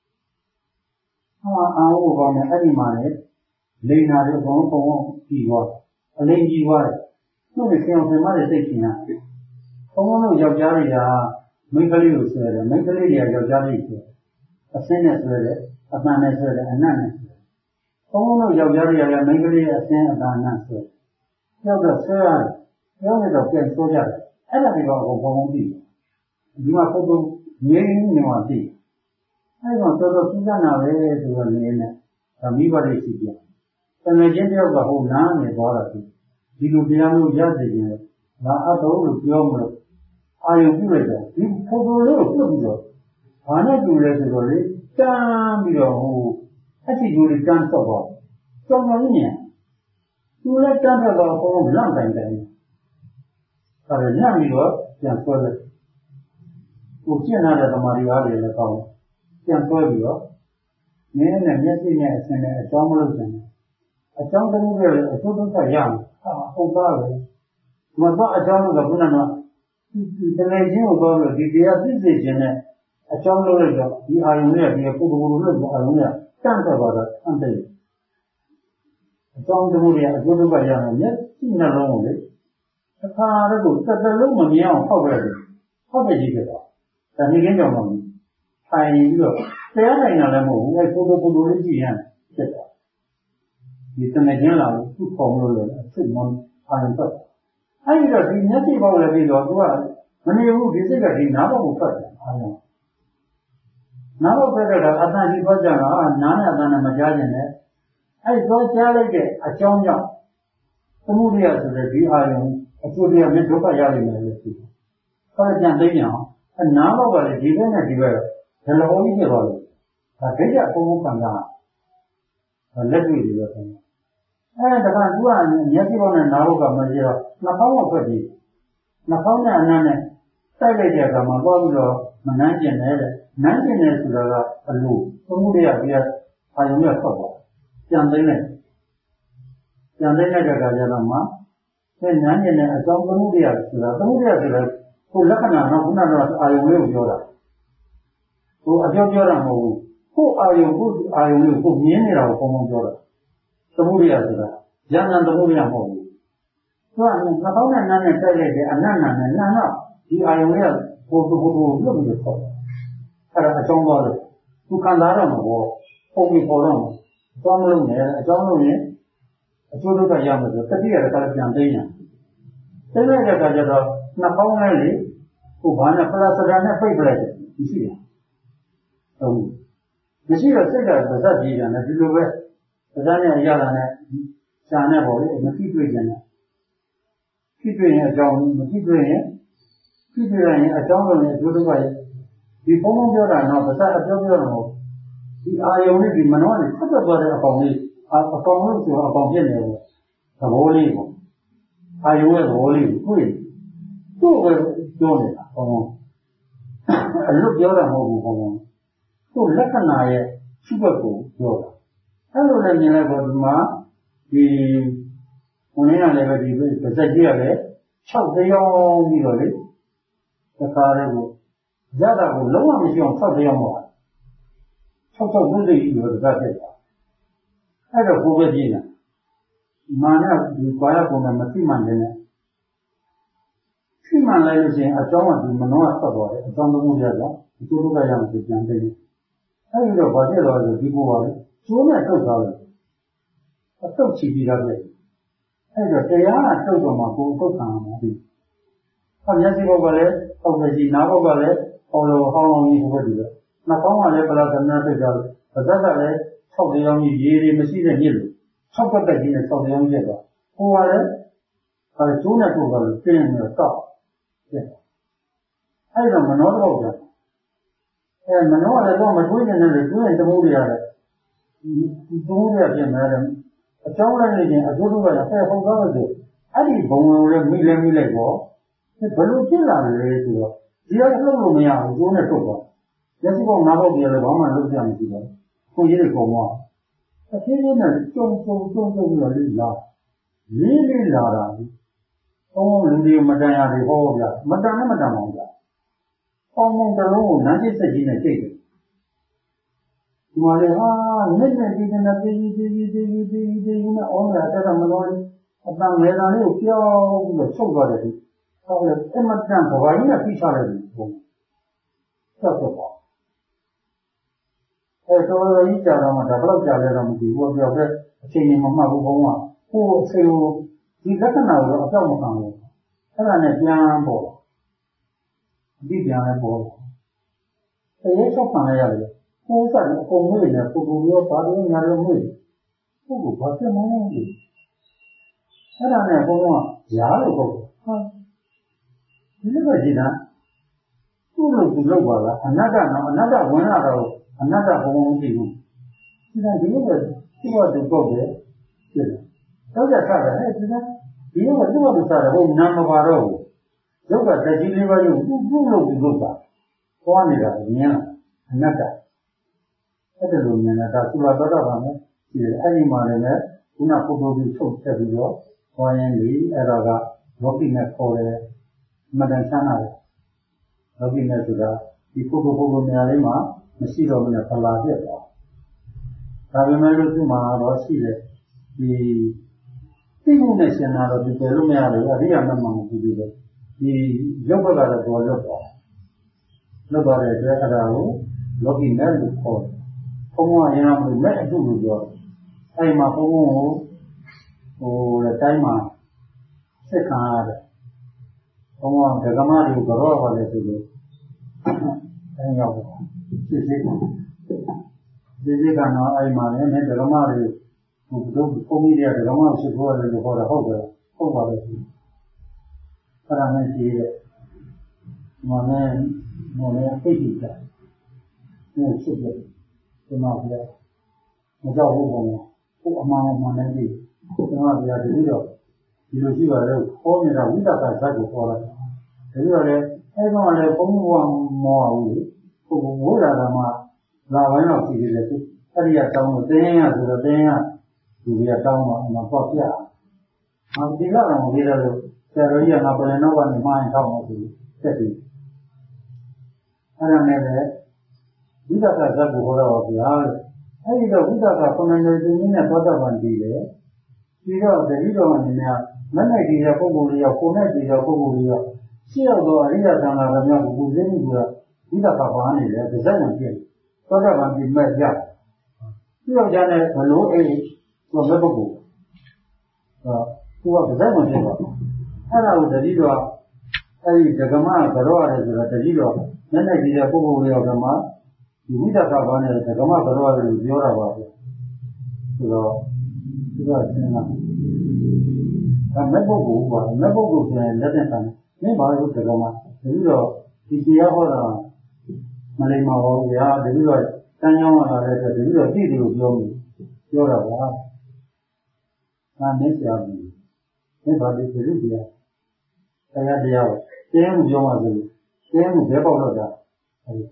အောင်ကိုကောင်းတယ်အဲ့ဒီမှာလေလိန်နာတွေဘုံပြီးသွားအလိန်ကြီးသွားတယ်သူ့ရဲ့ဆင်အောင်ဆင်မတွေသိချင်တာဘုံတို့ယောက်ျားတွေကမိန်းကလေးကိုဆွဲတယ်မိန်းကလေးတွေကယောက်ျားလေးဆွဲအဆင်းနဲ့ဆွဲတယ်အပန်းနဲ့ဆွဲတယ်အနတ်နဲ့ဆွဲဘုံတို့ယောက်ျားတွေကလည်းမိန်းကလေးအဆင်းအပန်းအနတ်ဆွဲရောက်တော့ဆွဲရတယ်ရောက်နေတော့ပြန်ဆွဲရတယ်အဲ့ဒါတွေတော့ဘုံပြီးဒီမှာပုံငြိမ်းနေမှာသိအဲ့တော့တော်တော်ပြဿနာပဲဆိုတော့နေနဲ့ဒါမိဘတွေရှိပြန်တကယ်ချင်းတယောက်ကဟိုနားနေသွားတာဒီလိုတရားမျိုးရစေခြင်းငါအတော်လို့ပြောမလို့အာရုံပြုလိုက်တယ်ဒီပုံလေးကိုပြုတ်ပြီးတော့ဘာနဲ့တူလဲဆိုတော့လေတန်းပြီးတော့ဟိုအချီကိုတန်းတော့တော့ကြောင်နေနေသူလည်းတန်းတော့ဘုံလန့်တိုင်တယ်ဒါလည်းညပြီးတော့ပြန်ဆွဲလိုက်ကိုကျင့်လာတဲ့သမာဓိအားတွေလည်းကောင်းတယ်ပြန်ဆွဲပြီးတော့နည်းနဲ့မျက်စိနဲ့အစင်းနဲ့အကြောင်းမလို့ကျင်တယ်အကြောင်းတမှုတွေလည်းအကျိုးဒုက္ခရမယ်ဟုတ်သားပဲဒီမှာတော့အကြောင်းလို့ကခုနကဒီတကယ်ချင်းကိုတော့ဒီတရားသိစေခြင်းနဲ့အကြောင်းလို့လိုက်တော့ဒီအာယုံနဲ့ဒီပုဂ္ဂိုလ်လို့အာယုံနဲ့တန့်တော့တော့အံ့တယ်အကြောင်းတမှုတွေအကျိုးဒုက္ခရမယ်မျက်စိနှလုံးကိုလေအခါတော့တစ်လုံးမမြင်အောင်ဖောက်ရတယ်ဖောက်တဲ့ကြီးဖြစ်တော့ဒါနေကင်းကြောင်တော့ထိုင်ပြီးတော့တရားထိုင်တာလည်းမဟုတ်ဘူးအဲပုဂ္ဂိုလ်လေးကြည့်ရင်ဖြစ်သွားဒီတမန်ကျင်းလာလို့သူ့ပုံလို့လည်းအစ်စ်မထိုင်တော့အဲဒီတော့ဒီမျက်စိပေါက်လည်းပြီးတော့သူကမနေဘူးဒီစိတ်ကဒီနားပေါက်ကိုဖတ်တယ်အားလုံးနားပေါက်ဖတ်တော့အတန်ကြီးဖတ်ကြတာနားနဲ့အတန်နဲ့မကြားခြင်းနဲ့အဲဒီတော့ကြားလိုက်တဲ့အကြောင်းကြောင့်သမုဒိယဆိုတဲ့ဒီအာယုံအကျိုးတရားနဲ့ဒုက္ခရလိမ့်မယ်လို့ဆိုတယ်။အဲပြန်သိကြအောင်နားပေါက်ကလည်းဒီဘက်နဲ့ဒီဘက်ဘယ်လိုကြီးဖြစ်သွားလဲ။ဒါဒိဋ္ဌအကုန်လုံးခံတာလက်တွေ့တွေပဲခင်ဗျ။ဒါကသူကမျက်စိပေါက်နဲ့နားပေါက်ကမကြည့်တော့နှာခေါင်းကဖွက်ပြီးနှာခေါင်းနဲ့အနံ့နဲ့တိုက်လိုက်တဲ့အခါမှာတော့ပြီးတော့မနှမ်းကျင်တယ်တဲ့။နှမ်းကျင်တယ်ဆိုတာကအလိုသမုဒိယဒီအာယုံနဲ့ထွက်သွားပြန်သိနေတပြန်တဲ့တဲ့ကကြတော့မှအဲနန်းကျင်တဲ့အကြောင်းသမုဒိယဆိုတာသမုဒိယဆိုတော့ကိုလက္ခဏာတော့ခုနကတော့အာယုံလေးကိုပြောတာကိုအပြောပြောတာမဟုတ်ဘူးကိုအာယုံလေးကိုမြင်နေတာကိုပုံပြောတာသမုဒိယဆိုတာဉာဏ်သမုဒိယမဟုတ်ဘူးသူကနှာခေါင်းနဲ့နားနဲ့တိုက်လိုက်တဲ့အနတ်နာနဲ့နာတော့ဒီအာယုံလေးကဟိုလွတ်ပြီးတော့အဲ့ဒါအကြောင်းသွားတယ်သူခံစားတော့မှာပေါ့ပုံပြီးပေါ်တော့မှာအကြောင်းမလုံးနဲ့အကြောင်းလုံးရင်အကျိုးဒုက္ခရမယ်ဆိုတတိယကပြန်သိညာသိတဲ့အခါကျတော့နှာခေါင်းလေးလေဟိုဘာနဲ့ပလာစတာနဲ့ပိတ်ပလိုက်တယ်ရှိတယ်ဟုတ်မရှိတော့စိတ်ကပါဇက်ကြီးတယ်နဲ့ဒီလိုပဲပါဇက်နဲ့ရတာနဲ့ရှားနဲ့ပေါ့လေမကြည့်တွေ့ကြတယ်ကြည့်တွေ့ရင်အကြောင်းမကြည့်တွေ့ရင်ကြည့်တွေ့ရင်အကြောင်းလုံးရဲ့အကျိုးဒုက္ခရဲ့ဒီဘုံဘုံပြောတာတော့ပါဇက်အပြောပြောတော့ဒီအာယုံလေးဒီမနှောနဲ့ဆက်သက်သွားတဲ့အကောင်လေးအကောင်လို့ဆိုအကောင်ပြည့်နေတယ်သဘောလေးပေါ့အာယုံရဲ့သဘောလေးကိုတွေ့သူ့ပဲပြောနေတာဘုံဘုံအလွတ်ပြောတာမဟုတ်ဘူးဘုံဘုံသူ့လက္ခဏာရဲ့ရှိဘက်ကိုပြောတာအဲ့လိုလည်းမြင်လိုက်တော့ဒီမှာဒီဘုံလေးကလည်းပဲဒီပါဇက်ကြီးကလည်း6တရားပြီးတော့လေတခါတည်းကိုရတာကိုလုံးဝမရှိအောင်6တရားမှာ6ဘုသိကြီးလို့တတ်တယ်အဲ့တော့ကိုပဲကြည့်တာမာနဒီကွာရပုံနဲ့မသိမှန်တယ်နဲ့သိမှန်လိုက်လို့ရှိရင်အကြောင်းကဒီမနှောကဆက်သွားတယ်အကြောင်းသုံးခုရတာအကျိုးဒုက္ခရမယ်ပြန်သိတယ်အဲ့ဒီတော့ဘာဖြစ်သွားလဲဒီကိုပါလေကျိုးနဲ့ထုတ်သွားတယ်အတုတ်ချီပြီးတော့လေအဲ့တော့တရားကထုတ်တော့မှကိုယ်ထုတ်ခံရမှာဒီဟောမျက်စိဘုတ်ကလည်းဟုတ်ပဲရှိနားဘုတ်ကလည်းဟောလို့ဟောင်းလုံးကြီးဟိုဘက်ဒီပဲနှာခေါင်းကလည်းပလာသနာပိတ်သွားတယ်ပါးစပ်ကလည်း6တရားကြီးရေတွေမရှိတဲ့ညစ်လို့6ပတ်သက်ကြီးနဲ့6တရားကြီးပြသွားဟိုကလည်းအဲကျိုးနဲ့ထုတ်သွားလို့ပြင်းနေတော့ပြအဲ့တော့မနှောတော့ဘူးအဲမနှောလည်းတော့မတွေးနေနဲ့လေတွေးရင်တမိုးတွေရတယ်ဒီတမိုးတွေပြင်နေတယ်အကြောင်းလည်းနေရင်အကျိုးတို့ကလည်းဟုတ်သားလို့ဆိုအဲ့ဒီဘုံဝင်လည်းမိလိုက်ပေါ့ဘယ်လိုဖြစ်လာလဲဆိုတော့ဒီကလှုပ်လို့မရဘူးကျိုးနဲ့ထုတ်သွားမျက်စိပေါက်နားပေါက်ကြီးလည်းဘာမှလုပ်ပြမရှိတော့ကိုကြီးတွေပုံသွားအသေးသေးနဲ့ကြုံပြီးတော့လေးလာတာဘုံလူတွေမတန်ရတွေဟောဗျမတန်နဲ့မတန်ပါဘူးဗျပေါင်းပေါင်းတစ်လုံးကိုနန်းကျစ်ဆက်ကြီးနဲ့တိတ်တယ်ဒီမှာလေဟာနဲ့ဒီနဲ့တေးနဲ့အောင်းရတဲ့မလို့အတန်ငယ်တာလေးကိုပြောင်းပြီးတော့ချုပ်သွားတယ်ဒီဟောလေအမတန်ဘဝကြီးနဲ့ဖိချလိုက်တယ်ဘုံဆက်တော့ပါအဲတော်တော်ကြီးကြာတော့မှဒါဘယ်လောက်ကြာလဲတော့မသိဘူးပြောတဲ့အချိန်ကြီးမမှတ်ဘူးဘုံကဟိုအချိန်ကိုဒီလက္ခဏာကိုအပြောက်မခံဘူးအဲ့ဒါနဲ့ပြန်ပေါ်အတိပြန်လဲပေါ်တရားချက်ခံရရတယ်ကိုယ်စားအကုန်မျိုးနဲ့ပုံပုံရောဘာလို့ညာလို့မျိုးကိုယ်ကဘာဖြစ်မှန်းလဲအဲ့ဒါနဲ့ဘုံကရားလို့ပေါ့ဟာဒီလိုပဲကြည့်တာသူ့လိုသူလောက်ပါလားအနတ္တတော့အနတ္တဝင်လာတော့အနတ္တဘုံမရှိဘူးဒီကဒီလိုပဲသူ့ဘာသူပုတ်တယ်ဖြစ်တယ်တော့ကြတာဟဲ့ဒီကဒီလိုကသူ့ဘာသူစားတယ်ဟိုနာမပါတော့ဘူးရုပ်ကတကြီးလေးပါရုပ်သူ့လိုသူလုပ်တာသွားနေတာမြင်လားအနတ္တအဲ့ဒါလိုမြင်တာသူ့ဘာတော့ပါမယ်ဒီအဲ့ဒီမှာလည်းခုနပုဂ္ဂိုလ်ကြီးထုတ်ဆက်ပြီးတော့သွားရင်လေအဲ့ဒါကလောကီနဲ့ခေါ်တယ်မတန်ဆန်းတာလောကီနဲ့ဆိုတာဒီပုဂ္ဂိုလ်များလေးမှာမရှိတော့ဘူးနဲ့ဖလာပြက်သွားဒါပေမဲ့လို့သူ့မှာတော့ရှိတယ်ဒီသိမှုနဲ့ရှင်းတာတော့ဒီပယ်လို့မရဘူးအရိယာမမှန်ဘူးဒီလိုဒီရုပ်ဘက်ကတော့တော်လွတ်သွားလွတ်သွားတဲ့အတွက်အဲ့ဒါကိုလောကီနဲ့လို့ခေါ်တယ်ဘုံကအရင်ကမဲ့အတုလို့ပြောတယ်အဲ့မှာဘုံကိုဟိုတိုင်းမှာစစ်ခံရတယ်ဘုံကဒကမတွေကိုကြောပါလေဆိုလို့အဲရောက်တော့စစ်ကတော့အဲ့မှာလည်းဒကမတွေဟိုတို့ပုံကြီးတွေကဒကမစစ်ဖို့ရတယ်လို့ဟောတာဟုတ်တယ်ဟုတ်ပါလေအဲ့ဒါနဲ့ရှိတဲ့မနဲ့သိပြီကဒီစစ်တယ်ဒီမှာပြမကြောက်ဘူးဘုံကအမှန်နဲ့ဒီကျွန်တော်ကဒီလိုရှိပါတယ်ခေါ်နေတာဝိသကဇတ်ကိုခေါ်တာဒါကြောင့်လည်းအဲ့တော့လည်းဘုံဘဝမောဘူးဟိုဘုရားကမှလာဝိုင်းတော့ရှိသေးတယ်သူအဲ့ဒီကတောင်းလို့တင်းရဆိုတော့တင်းရသူကတောင်းတော့အမှပေါ့ပြဒီကတော့မပြီးတော့ဆရာတော်ကြီးကငါပြန်တော့ကနေမှားရင်ထောက်မှာဆိုတက်ပြီအဲ့ဒါနဲ့လည်းဝိသကဇတ်ကိုဟောတော့ဗျာအဲ့ဒီတော့ဝိသကခုနှစ်နှစ်သူနည်းနဲ့သောတာပန်တည်တယ်ပြီးတော့တတိတော်အနေနဲ့မနဲ့ဒီရပုဂ္ဂိုလ်လေးရောကိုယ်နဲ့ဒီရပုဂ္ဂိုလ်လေးရောရှင်းတော့အရိယသံဃာတော်များကိုသိနေကြဝိသကဘာနေလဲဇတ်ဝင်ပြည့်သောတာပန်ပြီးမဲ့ကြပြီးတော့ကျတဲ့ဘလို့အဲ့ဒီဆိုမဲ့ပုဂ္ဂိုလ်သူကဇတ်ဝင်ပြည့်ပါအဲ့ဒါကိုတတိတော်အဲ့ဒီဒဂမကတော့ရတယ်ဆိုတော့တတိတော်မနဲ့ဒီရပုဂ္ဂိုလ်လေးရောဓမ္မဒီဝိသကဘာနဲ့ဒဂမကတော့ရတယ်လို့ပြောတာပါပဲဆိုတော့ဒီကစဉ်းစားဒါမဲ့ပုဂ္ဂိုလ်ကမဲ့ပုဂ္ဂိုလ်ဆိုရင်လက်နဲ့ခံမင်းဘာလို့ဒဂမပြီးတော့ဒီတရားဟောတာမလိမ္မာပါဘူးဗျာတတိတော့တန်းကြောင်းလာတဲ့အတွက်တတိတော့သိတယ်လို့ပြောတာပါငါမင်းဆရာကြီးမင်းဘာလို့ဒီလိုတရားတရားပဲတင်းမှုပြောမှဆိုတင်းမှုဘယ်ပေါက်တော့တာမင်း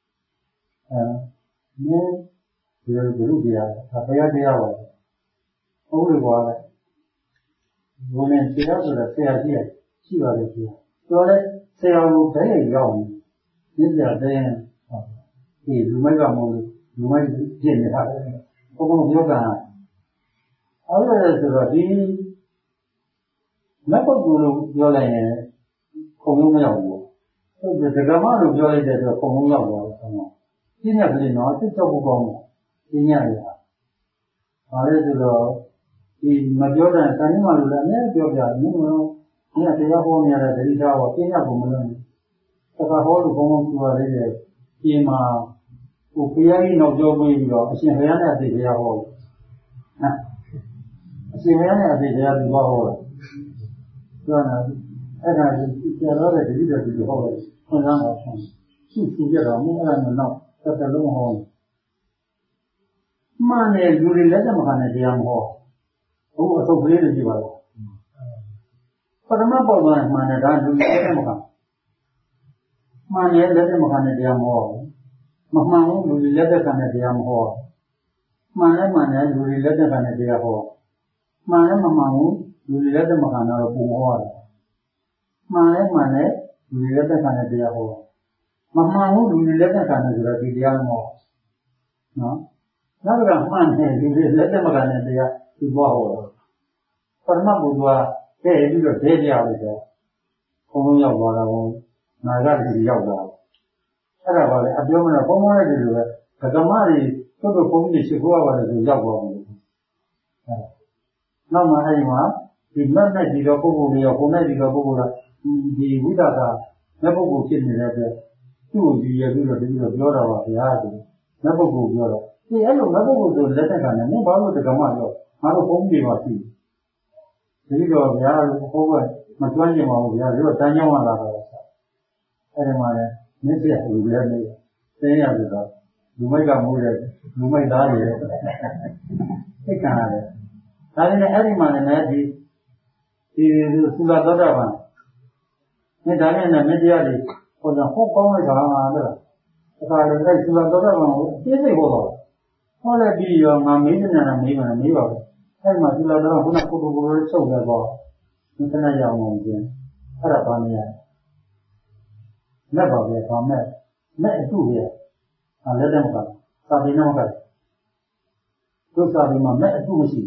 ဒီလိုတရားတရားပါဟုတ်လို့ပါလေဘုန်းနဲ့တရားဆိုတာဆရာကြီးရှိပါတယ်ဗျာပြောလဲဆရာကိုဘယ်ရောက်နေပြပြတဲ့ဒီလူမိုက်ကမဟုတ်လူမိုက်ပြည့်နေတာဘုန်းကပြောတာအဲ့ဒါဆိုတော့ဒီလက်ပုဂ္ဂိုလ်လို့ပြောလိုက်ရင်ခုံလုံးမရောက်ဘူးဟုတ်တယ်ဒဂမလို့ပြောလိုက်တဲ့ဆိုခုံလုံးရောက်သွားတယ်ဆောင်းတော့ပြညတ်ကလေးတော့တစ်တော့ဘူးကောင်းတယ်ပြညတ်ရပါလေဆိုတော့ဒီမပြောတဲ့တဏှိမလို့လည်းအများပြောပြတယ်မင်းတို့ဒီကတရားဟောနေရတဲ့တတိထားဟောပြညတ်ကိုမလို့တခါဟောလို့ဘုံဘုံပြောရတဲ့ပြင်မှာဟိုဘုရားကြီးနောက်ပြောပြီးတော့အရှင်ဘုရားနဲ့အသိတရားဟောအရှင်ဘုရားနဲ့အသိတရားသူဟောတာပြောတာအဲ့ဒါကြီးကျတော့တဲ့ဒီလိုဒီလိုဟောတယ်ခွန်စားအောင်သူပြတော့မင်းအဲ့ဒါနဲ့နောက်တစ်လုံးဟောမှန်တယ်လူတွေလက်မခံတဲ့တရားမဟောဟုတ်အထုပ်ကလေးတွေကြည့်ပါလားပထမပေါ်သွားမှန်တယ်ဒါလူတွေလက်မခံမှန်တယ်လက်မခံတဲ့တရားမဟောမမှန်ဘူးလူတွေလက်ခံတဲ့တရားမဟောမှန်တယ်လူတွေလက်ခံတဲ့တရားဟောမှန်တယ်မမှန်ဘူးလူတွေလက်မခံတော့ပုံဟောရတယ်မှန်တယ်လူတွေလက်ခံတဲ့တရားဟောမမှန်ဘူးလူတွေလက်ခံတယ်ဆိုတော့ဒီတရားမဟောနော်နောက်ကမှန်တယ်လူတွေလက်မခံတဲ့တရားသူဟောတော့ပရမဘုရားတဲ့ပြီးတော့ဒဲပြလို့ဆိုဘုံဘုံရောက်သွားတာဘုံနာဂတိရောက်သွားအဲ့ဒါပါလေအပြောမလို့ဘုံဘုံနဲ့ဒီလိုပဲဒဂမတွေသူ့ဘုံကြီးရှိခိုးရပါတယ်ဆိုရောက်သွားတယ်နောက်မှအဲ့ဒီမှာဒီမက်နဲ့ဒီတော့ပုဂ္ဂိုလ်တွေရောဘုံနဲ့ဒီတော့ပုဂ္ဂိုလ်ကဒီဝိသကမဲ့ပုဂ္ဂိုလ်ဖြစ်နေတဲ့အတွက်သူ့ကိုဒီရပြီးတော့ပြောတာပါဗျာဒီမဲ့ပုဂ္ဂိုလ်ပြောတော့ဒီအဲ့လိုမဲ့ပုဂ္ဂိုလ်ဆိုလက်ထက်ကနဲ့မင်းဘာလို့ဒဂမပြောငါတို့ဘုံကြီးပါရှိဒီတော့ဗျာဟိုကမကျွမ်းကျင်ပါဘူးဗျာဒီတော့တန်းကြောင်းလာတာအဲ့ဒီမှာလည်းမင်းပြည့်လူလည်းနေသိရဆိုတော့လူမိုက်ကမိုးတယ်လူမိုက်သားတွေသိက္ခာရတယ်ဒါနဲ့အဲ့ဒီမှာလည်းဒီသုလာသောတာပန်ဒီဒါနဲ့မင်းတရားတွေဟိုတော့ဟုတ်ကောင်းလိုက်တာလားတဲ့အခါလည်းအဲ့သုလာသောတာပန်ကိုအသေးစိတ်ဟောတော့ဟောလည်းပြီးရောငါမေးနေတာမေးပါဘူးအဲ့မှာသုလာသောတာပန်ခုနကိုယ်ချုပ်လဲပေါ့ဒီကနေ့ရအောင်အောင်ကျင်းအဲ့ဒါပါနေရလက်ပါပဲဘာမဲ့အတုပဲလက်တယ်မကစာပေနဲ့မကသူစာပေမှာမဲ့အတုမရှိ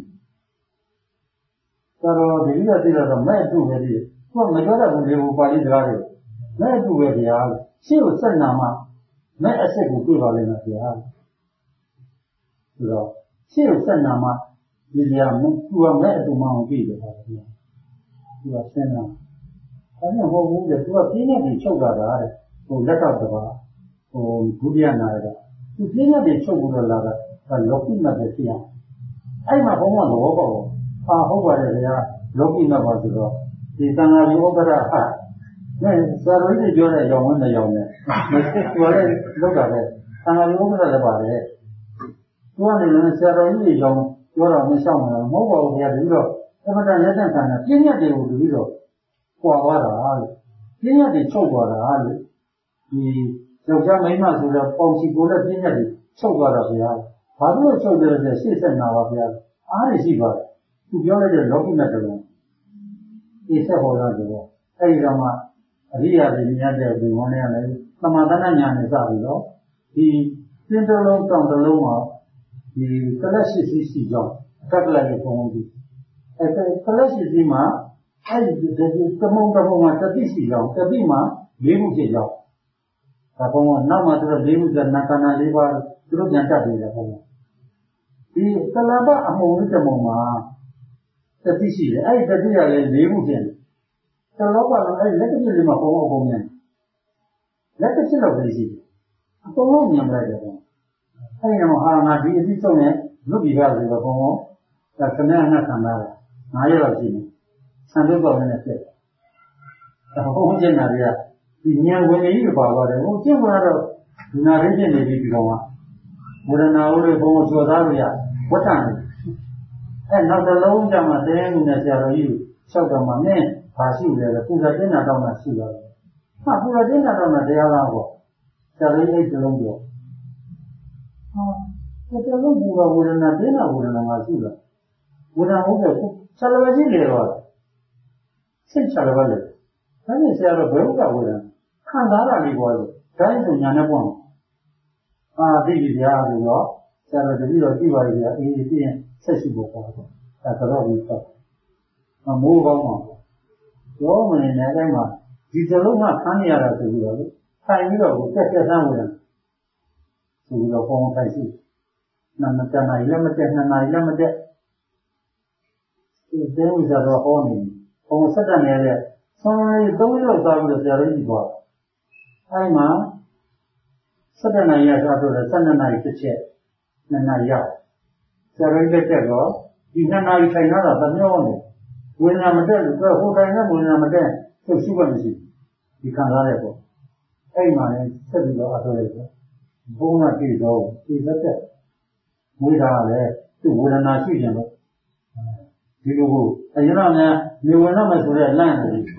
ကျတော့ဒီလိုသိတော့မဲ့အတုပဲဒီသူကမပြောတတ်ဘူးလေဟိုပါဠိစကားတွေမဲ့အတုပဲဗျာရှေ့ကိုဆက်နာမှမဲ့အစစ်ကိုတွေ့ပါလိမ့်မယ်ဗျာဆိုတော့ရှေ့ကိုဆက်နာမှဒီဗျာသူကမဲ့အတုမှအောင်ပြီးတယ်ဗျာသူကဆက်နာအဲ့ဒါဟောဘူးလေသူကပြင်းနေချုပ်လာတာတဲ့ဟိုလက်တော့တပါဟိုဒုတိယနာရတာသူပြင်းနေချုပ်ပြီးတော့လာတာလောကိမတ်ပဲဖြစ်အောင်အဲ့မှာဘုံကလောပေါ့ဟုတ်ပါတယ်ဗျာလောကိမတ်ပါဆိုတော့ဒီသံဃာဥပ္ပဒဟာနဲ့စာရိတိပြောတဲ့ရောင်ဝန်းတဲ့ရောင်နဲ့သူကလည်းလောက်တာပဲသံဃာဥပ္ပဒလည်းပါတယ်သူကလည်းဆရာတော်ကြီးရောင်ပြောတော့မရှောက်မှာမဟုတ်ပါဘူးဗျာဒီတော့သမထလက်သက်ခံတာပြင်းညတ်တွေကိုပြီးတော့ကွာသွားတာလို့ပြင်းညတ်တွေချုပ်သွားတာလို့ဒီယောက်ျားမိန်းမဆိုတော့ပေါင်ချီကိုလည်းပြင်းညတ်တွေချုပ်သွားတာဗျာဘာလို့ချုပ်တယ်လဲရှေ့ဆက်နာပါဗျာအားရရှိပါတယ်သူပြောလိုက်တဲ့လောကိမတ်တော်ဒီဆက်ပေါ်လာတယ်အဲ့ဒီတော့မှအရိယာတွေမြတ်တဲ့ဒီဝန်နဲ့လည်းသမထနာညာနဲ့စပြီးတော့ဒီသင်္တလုံးတောင်တလုံးမှာဒီကလရှိစီကြောင့်အတက်ကလည်းပုံပြီးအဲ့ကလရှိစီမှာအဲ့ဒီတမုံမှာတတိရှိကြောင့်တတိမှာ၄ခုဖြစ်ကြောင့်ဒါပုံကနောက်မှသူတို့၄ခုကနာကနာ၄ပါးသူတို့ပြန်တတ်ပြီးတယ်ပုံဒီကလပအမုံလေးတမုံမှာတတိရှိတယ်အဲ့ဒီတတိကလည်း၄ခုဖြစ်တယ်တလောကလုံးအဲ့လက်ကဖြစ်လေးမှာပုံအောင်မြန်လက်တစ်ချက်လောက်ပဲရှိတယ်အကုန်လုံးမြန်လိုက်တယ်ပေါ့အဲ့ဒီတော့ဟာငါဒီအသိဆုံးနဲ့လွတ်ပြီးသားဆိုတော့ဘုံကဒါခဏခဏခံလာတယ်9ရက်လောက်ရှိနေဆံပြုတ်တော့လည်းဖြစ်တယ်ဒါဘုံကျင်တာတွေကဒီဉာဏ်ဝင်ကြီးပါသွားတယ်ဟိုကျင့်လာတော့ဒီနာရင်းကျင်နေပြီးတော့ဝေဒနာဦးတွေဘုံကိုကျော်သားလို့ရဝတ်တန်တယ်အဲ့နောက်တစ်လုံးကျမှတဲငုံနဲ့ဆရာတော်ကြီးလျှောက်တော့မှနင်းဘာရှိလဲပူဇာတင်းတာတော့မှရှိတော့တယ်ဟာပူဇာတင်းတာတော့မှတရားသားပေါ့ဆရာတော်ကြီးအဲ့တစ်လုံးပြောဟာတလုံးပူဇာဝေဒနာတင်းတာဝေဒနာမှာရှိတော့ဝေဒနာဟုတ်တယ်ဆရာတော်ကြီးလေတော့စိတ်ဆရာတော်လေဒါနဲ့ဆရာတော်ဘယ်ဥစ္စာဝေဒနာခံစားတာလေးပေါ်လို့ဒါရင်ဆိုညာနဲ့ပေါ့သိပြီဗျာဆိုတော့ဆရာတော်တပည့်တော်ကြည့်ပါလေဗျာအေးပြင်းဆက်ရှိဖို့ပေါ့ဒါတော့ပြီးတော့မိုးကောင်းပါရောမနေနဲ့အဲ့မှာဒီတလုံးမှခန်းရတာဆိုပြီးတော့လေထိုင်ပြီးတော့တက်ဆန်းဝင်ဆိုပြီးတော့ပုံထိုင်ရှိနာမတနာလည်းမတက်နှစ်နာရီလည်းမတက်ဒီတဲဥစားတော့ဟောနေပုံဆက်တတ်နေတဲ့ဆောင်းလေး၃လောက်သားပြီးတော့ဆရာတော်ကြီးသွားအဲ့မှာ7နာရီရသွားတော့12နာရီတစ်ချက်2နာရီရောက်ဆရာတော်ကြီးတက်တော့ဒီ2နာရီထိုင်လာတာတမျောနေဝေဒနာမတက်လို့ဟိုတိုင်းကဝေဒနာမတက်သူရှိပါမရှိဒီခံစားရပေါ့အဲ့မှာလည်းဆက်ပြီးတော့အထောက်ရတယ်ဘုံကကြည့်တော့ဒီသက်သက်မွေးတာလည်းသူ့ဝေဒနာရှိတယ်လို့ဒီလိုကိုအရင်ကများနေဝင်တော့မှဆိုရဲလန့်နေတယ်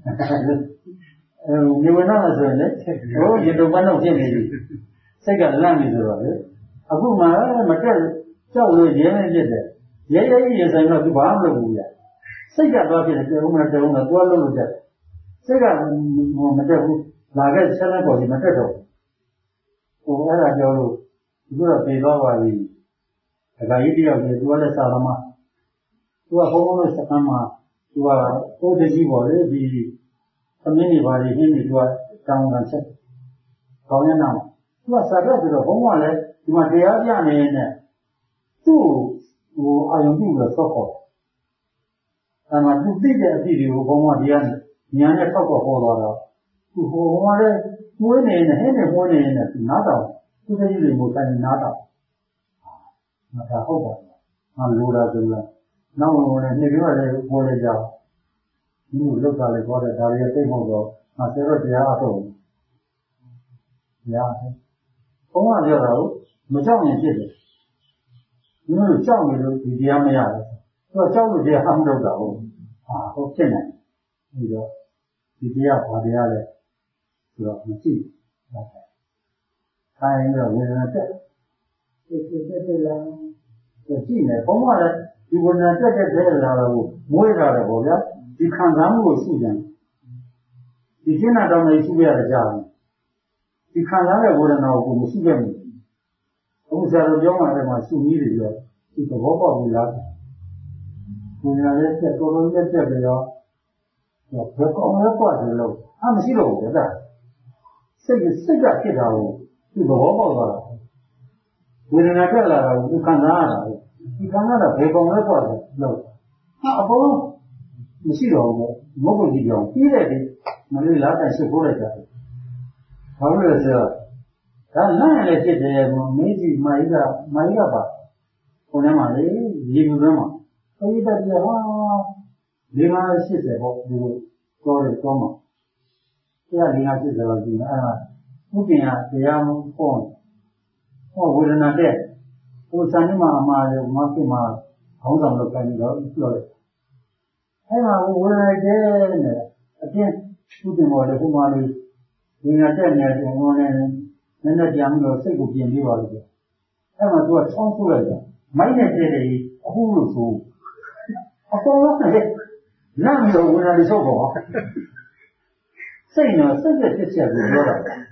နေဝင်တော့မှဆိုရင်လေဟိုဒီတော့ဘာလို့ဖြစ်နေပြီစိတ်ကလန့်နေဆိုတော့လေအခုမှမတက်ကြောက်လို့ရဲနေဖြစ်တယ်ရဲရဲဆိုင်တော့သူဘာမှမလုပ်ဘူးဗျစိတ်ကတော့ဖြစ်တယ်တုံးတော့သွားလို့တက်စိတ်ကမတက်ဘူးလာခဲ့ဆက်လက်ပေါ်ဒီမတက်တော့ဟိုအဲ့ဒါကြောင့်လို့သူကပြေသွားပါပြီဒကာကြီးတယောက်ကြီးသူကလည်းစာသမားသူကဘုံဘုံနဲ့စကမ်းမှာသူကကိုယ်တကြီးပေါ်လေဒီသမင်းတွေပါလေနေသူကတောင်းတာချက်ကောင်းရနာသူကစာရက်ဆိုတော့ဘုံကလည်းဒီမှာတရားပြနေနေသူ့ဟိုအာယုံပြုလို့ဆော့ခေါ်အဲ့မှာသူသိတဲ့အဖြစ်တွေကိုဘုံကဒီကနေညာနဲ့ဆော့ခေါ်ပေါ်သွားတော့သူဟိုကလည်းမွေးနေနေဟင်းနေမွေးနေနေသူနားတော့သူတကြီးတွေကိုတိုင်နားတော့မသာဟုတ်ပါဘူးငါလိုတာဆိုတော့နောက်ဝင်နေနေကြတယ်ပေါ်လေကြဒီလိုလောက်တာလေပေါ်တဲ့ဒါရီသိမဟုတ်တော့ငါဆရာတော်တရားအထုတ်ညာဘုံကပြောတာကိုမကြောက်ရင်ဖြစ်တယ်ဒီလိုကြောက်နေလို့ဒီတရားမရဘူးသူကကြောက်လို့တရားမလုပ်တာဟုတ်ဟုတ်ဖြစ်နေပြီးတော့ဒီတရားဘာတရားလဲဆိုတော့မကြည့်ဘူးခိုင်းတော့ဝေဒနာတက်တက်လာကြည့်နေဘုံကလည်းဒီဝေဒနာတက်လာတော့မွေးတာတော့ဗောဗျာဒီခံစားမှုကိုရှိတယ်ဒီကျင့်တာတော့မရှိရတဲ့ကြောင်ဒီခံစားတဲ့ဝေဒနာကိုမရှိခဲ့ဘူးအခုဆရာတော်ပြောမှလည်းမရှိနည်းတွေပြောဒီသဘောပေါက်ပြီလားဝေဒနာရဲ့တက်တော်တော်နဲ့တက်ပြီးတော့ဘယ်ကောင်လဲပွားတယ်လို့မရှိတော့ဘူးဗျာစိတ်ကဖြစ်တာကိုဒီသဘောပေါက်သွားတာဝေဒနာတက်လာတာကိုဒီခံစားရတာဒီခံစားတာဘယ်ကောင်လဲပွားတယ်လို့အပေါ်မရှိတော့ဘူးမဟုတ်ဘူးဒီကြောင်ပြီးတဲ့ဒီမလေးလားတိုင်ရှိခိုးလိုက်တာဘာလို့လဲဆိုတော့ဒါလမ်းလည်းဖြစ်တယ်မင်းကြီးမိုင်းကပါဟိုထဲမှာလေရေဘူးထဲမှာအဲဒီတက်ပြဟာ480ပေါ့ဒီလိုတော့တယ်တော့မှာ480လောက်ရှိနေအဲ့ဒါဥပ္ပင်ကတရားမပေါ့ဟောဝေဒနာတဲ့ဟိုစံနေမှာအမှားလေမဖြစ်မှာခေါင်းဆောင်လောက်ကိုင်းတော့ပြောတယ်အဲ့မှာဝေဒနာတဲ့နဲ့အပြင်ဥပ္ပင်ပေါ်လေဟိုမှာလေဝေဒနာတဲ့နေတယ်ဟိုနဲ့နည်းနည်းပြန်ပြီးတော့စိတ်ကိုပြင်ပြီးပါလို့ပြောအဲ့မှာသူကချောင်းဆုလိုက်တယ်မိုက်နဲ့တဲ့တယ်အခုလို့ဆိုအပေါ်လုံးနဲ့ Nam so when I so go. Say no, such a picture of the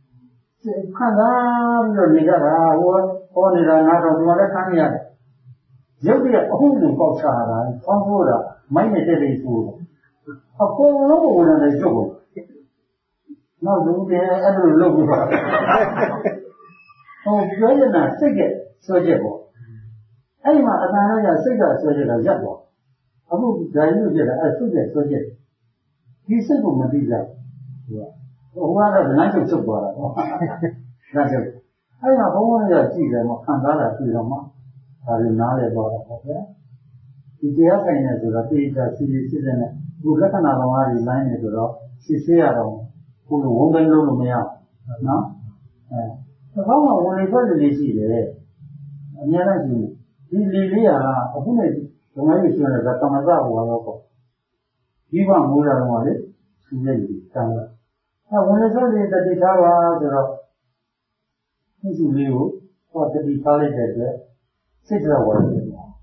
Kazam, Nigara, only another Moratania. You'll be a home in Koksara, Konfura, my native food. A poor low when I go. Now, do we ever look for it? Oh, you're not sick, surgical. I'm a surgical jabber. I would dilute a surgeon. He said, Madilla. What a night of support. That's it. I have only a season of Kandara to the month. I will not about it. If the other is a teacher, citizen, who let another one line it up, she say, I don't. Who won't know me out. No? The power only got the easy there. And yet I do. This lady, a woman, the way you are the Kamada or Give on more than one, she will be. Now, when I saw that the Tara, there are things you live, what the college at 6 hours.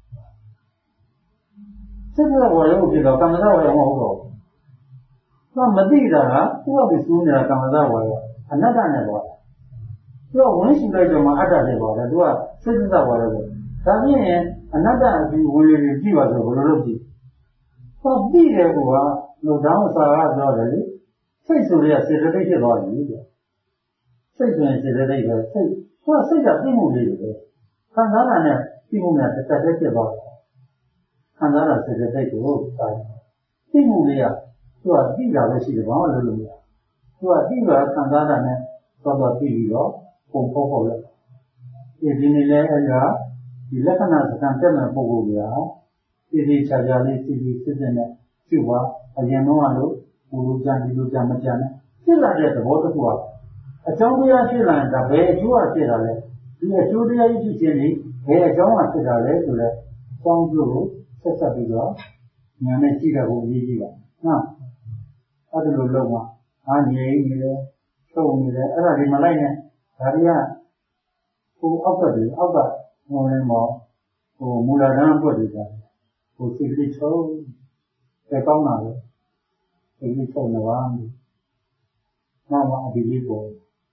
6 hours, okay, the Kamada or Some Madida, who are the sooner Kamada or another never. So, when she goes to my other level, that was 6 hours. That means another will give us a velocity. So, be there who are no downside already. Say so they are said that they have all you. Say to me, say that they have said, well, say that they will leave it. Kandara, people met the Tadek about Kandara said that they go outside. People there, who are Diva, they see the one little. Who are Diva, Kandara, so that TV or Popo. If in the area, the Lebanon container Pogovia, it is a jolly citizen, Cuba, a Yanoano. Ulujana, still like the water to us. A Jonia Shiland, a bay, you are Sirale. The Julia is Jenny, a Joma Sirale to the Song Blue, Sessabiga, Namesiga Viva. Now, I don't know Loma, Anye, show me the Arabimalina, Aria, who offered it, Alba, no more, who Mularan Bodida, who simply told the Palma. Every time around, now I believe on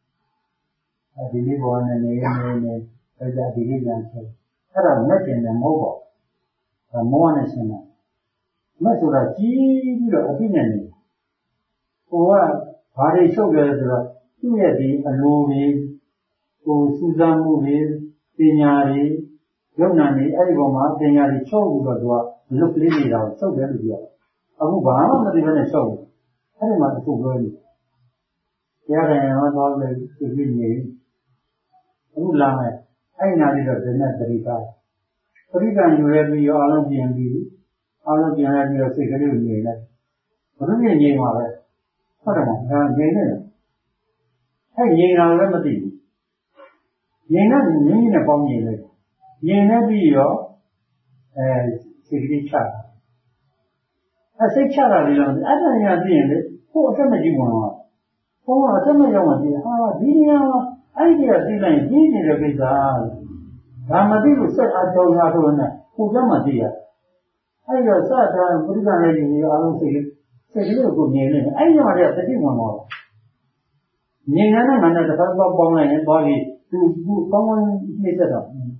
a name, as I believe and say, I have met in the mobile, a morning sinner. Not so that your opinion. Or, Hari Sugar, you had the movie, or Susan movie, Pinyari, Yonani, Arigoma, Pinyari, Chogu, look lily out, so very good. Abu Bahama not even a soul. I don't want to go in. There I am always to be me. Abu Lama, I know it was not very bad. But you can you have me all of the MB, all of the have your secret in me. What do you mean, Mother? What am I? Hey, you know, remedy. You know, mean upon me. You know, be your secret child. I say, Charlie, I don't know who are some of you want. Who are some of you want? Idea dealing, he did a bizarre. Ramadi said, I told her, who Ramadia. I just sat down, put it on ready, I don't say, you good name. I know that the one more. Nina, man, at the first bomb and body to common nature.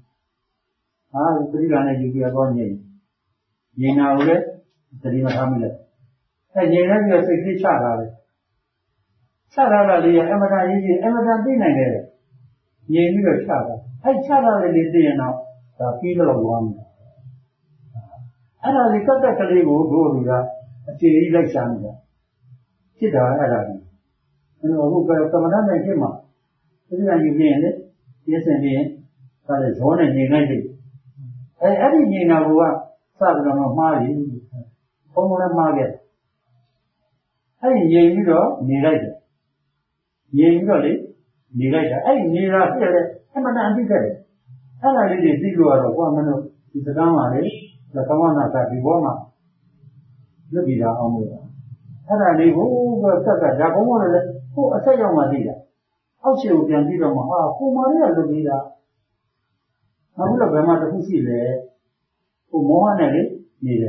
I put it on a you are one name. Nina, the Rima Hamlet. And you have your secret Charlie. Charlie, Emma Dinner. You knew a Charlie. I Charlie did now, the people of one. And I got that a little go to that, a election. Sit down, Adam. And who got a commandant and came up. You mean it? Yes, and yes. That is one and united. I didn't know what Southern of Mali. Home market. I knew you neither. You got it, neither. I knew that I'm an anti-credit. And I did see you are a woman is a down the Kamana Kabiboma. Look at our own. And I live over Jacomo, who a second Madia. How she would can be on who Maria Lubida. I will have a matter to see there. Who more neither.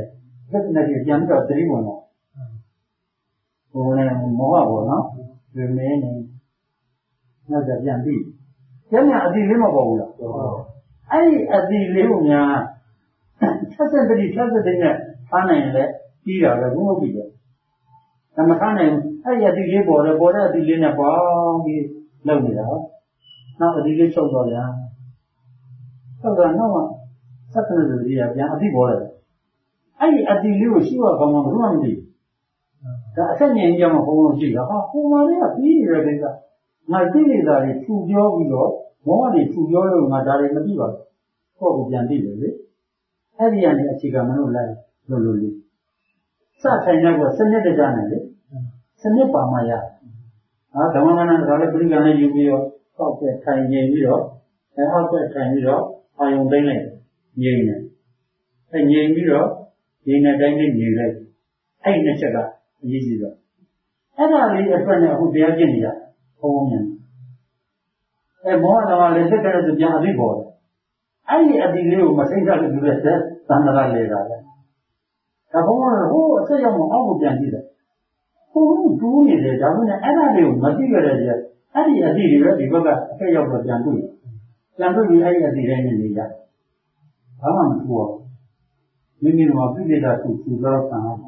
သက်နဲ့ပြန်ပြီးတော့သတိဝင်တော့ဟိုလည်းမောဟပေါ့နော်ဒီမင်းနေနောက်ကြပြန်ပြီးကျန်တဲ့အတိလေးမပေါ်ဘူးလားအဲ့ဒီအတိလေးကိုများဆက်ဆက်တတိနဲ့ထားနိုင်ရင်လည်းပြီးတာပဲဘုဟုတ်ပြီပဲဒါမထားနိုင်အဲ့ဒီအတိလေးပေါ်တဲ့အတိလေးနဲ့ပေါင်းပြီးလုပ်နေတာနောက်အတိလေးချုပ်တော့ရဟုတ်တော့နောက်မှဆက်စပ်တတိကပြန်အတိပေါ်တယ်အဲ့ဒီအတိလေးကိုရှိရကောင်းမှဘယ်သူမှမသိဒါအဆက်ငြိမ်ကြမှာဘုံလို့ရှိတာဟာဟိုမှာလေးကပြီးနေတဲ့ကိစ္စငါသိနေတာတွေထူပြောပြီးတော့မောဟတွေထူပြောလို့ငါဒါတွေမသိပါဘူးကိုယ့်ကိုပြန်သိတယ်လေအဲ့ဒီကနေအခြေခံမလို့လိုက်လို့လေးစထိုင်တော့စနစ်တကျနဲ့လေစနစ်ပါမှရဓမ္မမနဒါလည်းပြိကံနဲ့ယူပြီးတော့ပေါက်တဲ့ထိုင်နေပြီးတော့အောက်တဲ့ထိုင်ပြီးတော့အာယုံသိမ့်လိုက်ငြိမ်နေအဲ့ငြိမ်ပြီးတော့ငြိမ်တဲ့တိုင်းလေးနေလိုက်အဲ့နှစ်ချက်ကအရေးကြီးတော့အဲ့ဒါလေးအတွက်နဲ့အခုတရားကျင့်နေရဘုံမြင်အဲ့မောဟတော်ကလည်းစိတ်ကလေးပြန်အသိပေါ်တယ်အဲ့ဒီအတိလေးကိုမသိကြလို့ပြောတဲ့သံဃာလေတာလေဒါဘုံကဟိုအဆက်ရောက်မှအောက်ကိုပြန်ကြည့်တယ်ဟိုတူးနေတယ်ဒါမှလည်းအဲ့ဒါလေးကိုမသိကြတဲ့ကျအဲ့ဒီအတိတွေပဲဒီဘက်ကအဆက်ရောက်တော့ပြန်တွေ့ပြီးအဲ့ဒီအတိတိုင်းနဲ့နေကြဘာမှမထူတော့မိမိတို့ကပြိဋ္ဌာသူတော့ဆံအောင်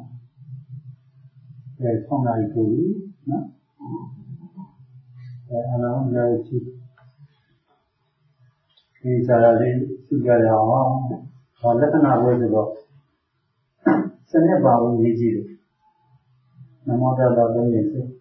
ဆောင်းလာပြီနော်အလောင်းလည်းရှိဒီစားရလေးစုကြရအောင်ဟောလက္ခဏာပွဲဆိုတော့စနစ်ပါဝင်ရေးကြည့်တယ်နမောတတသုံးရည်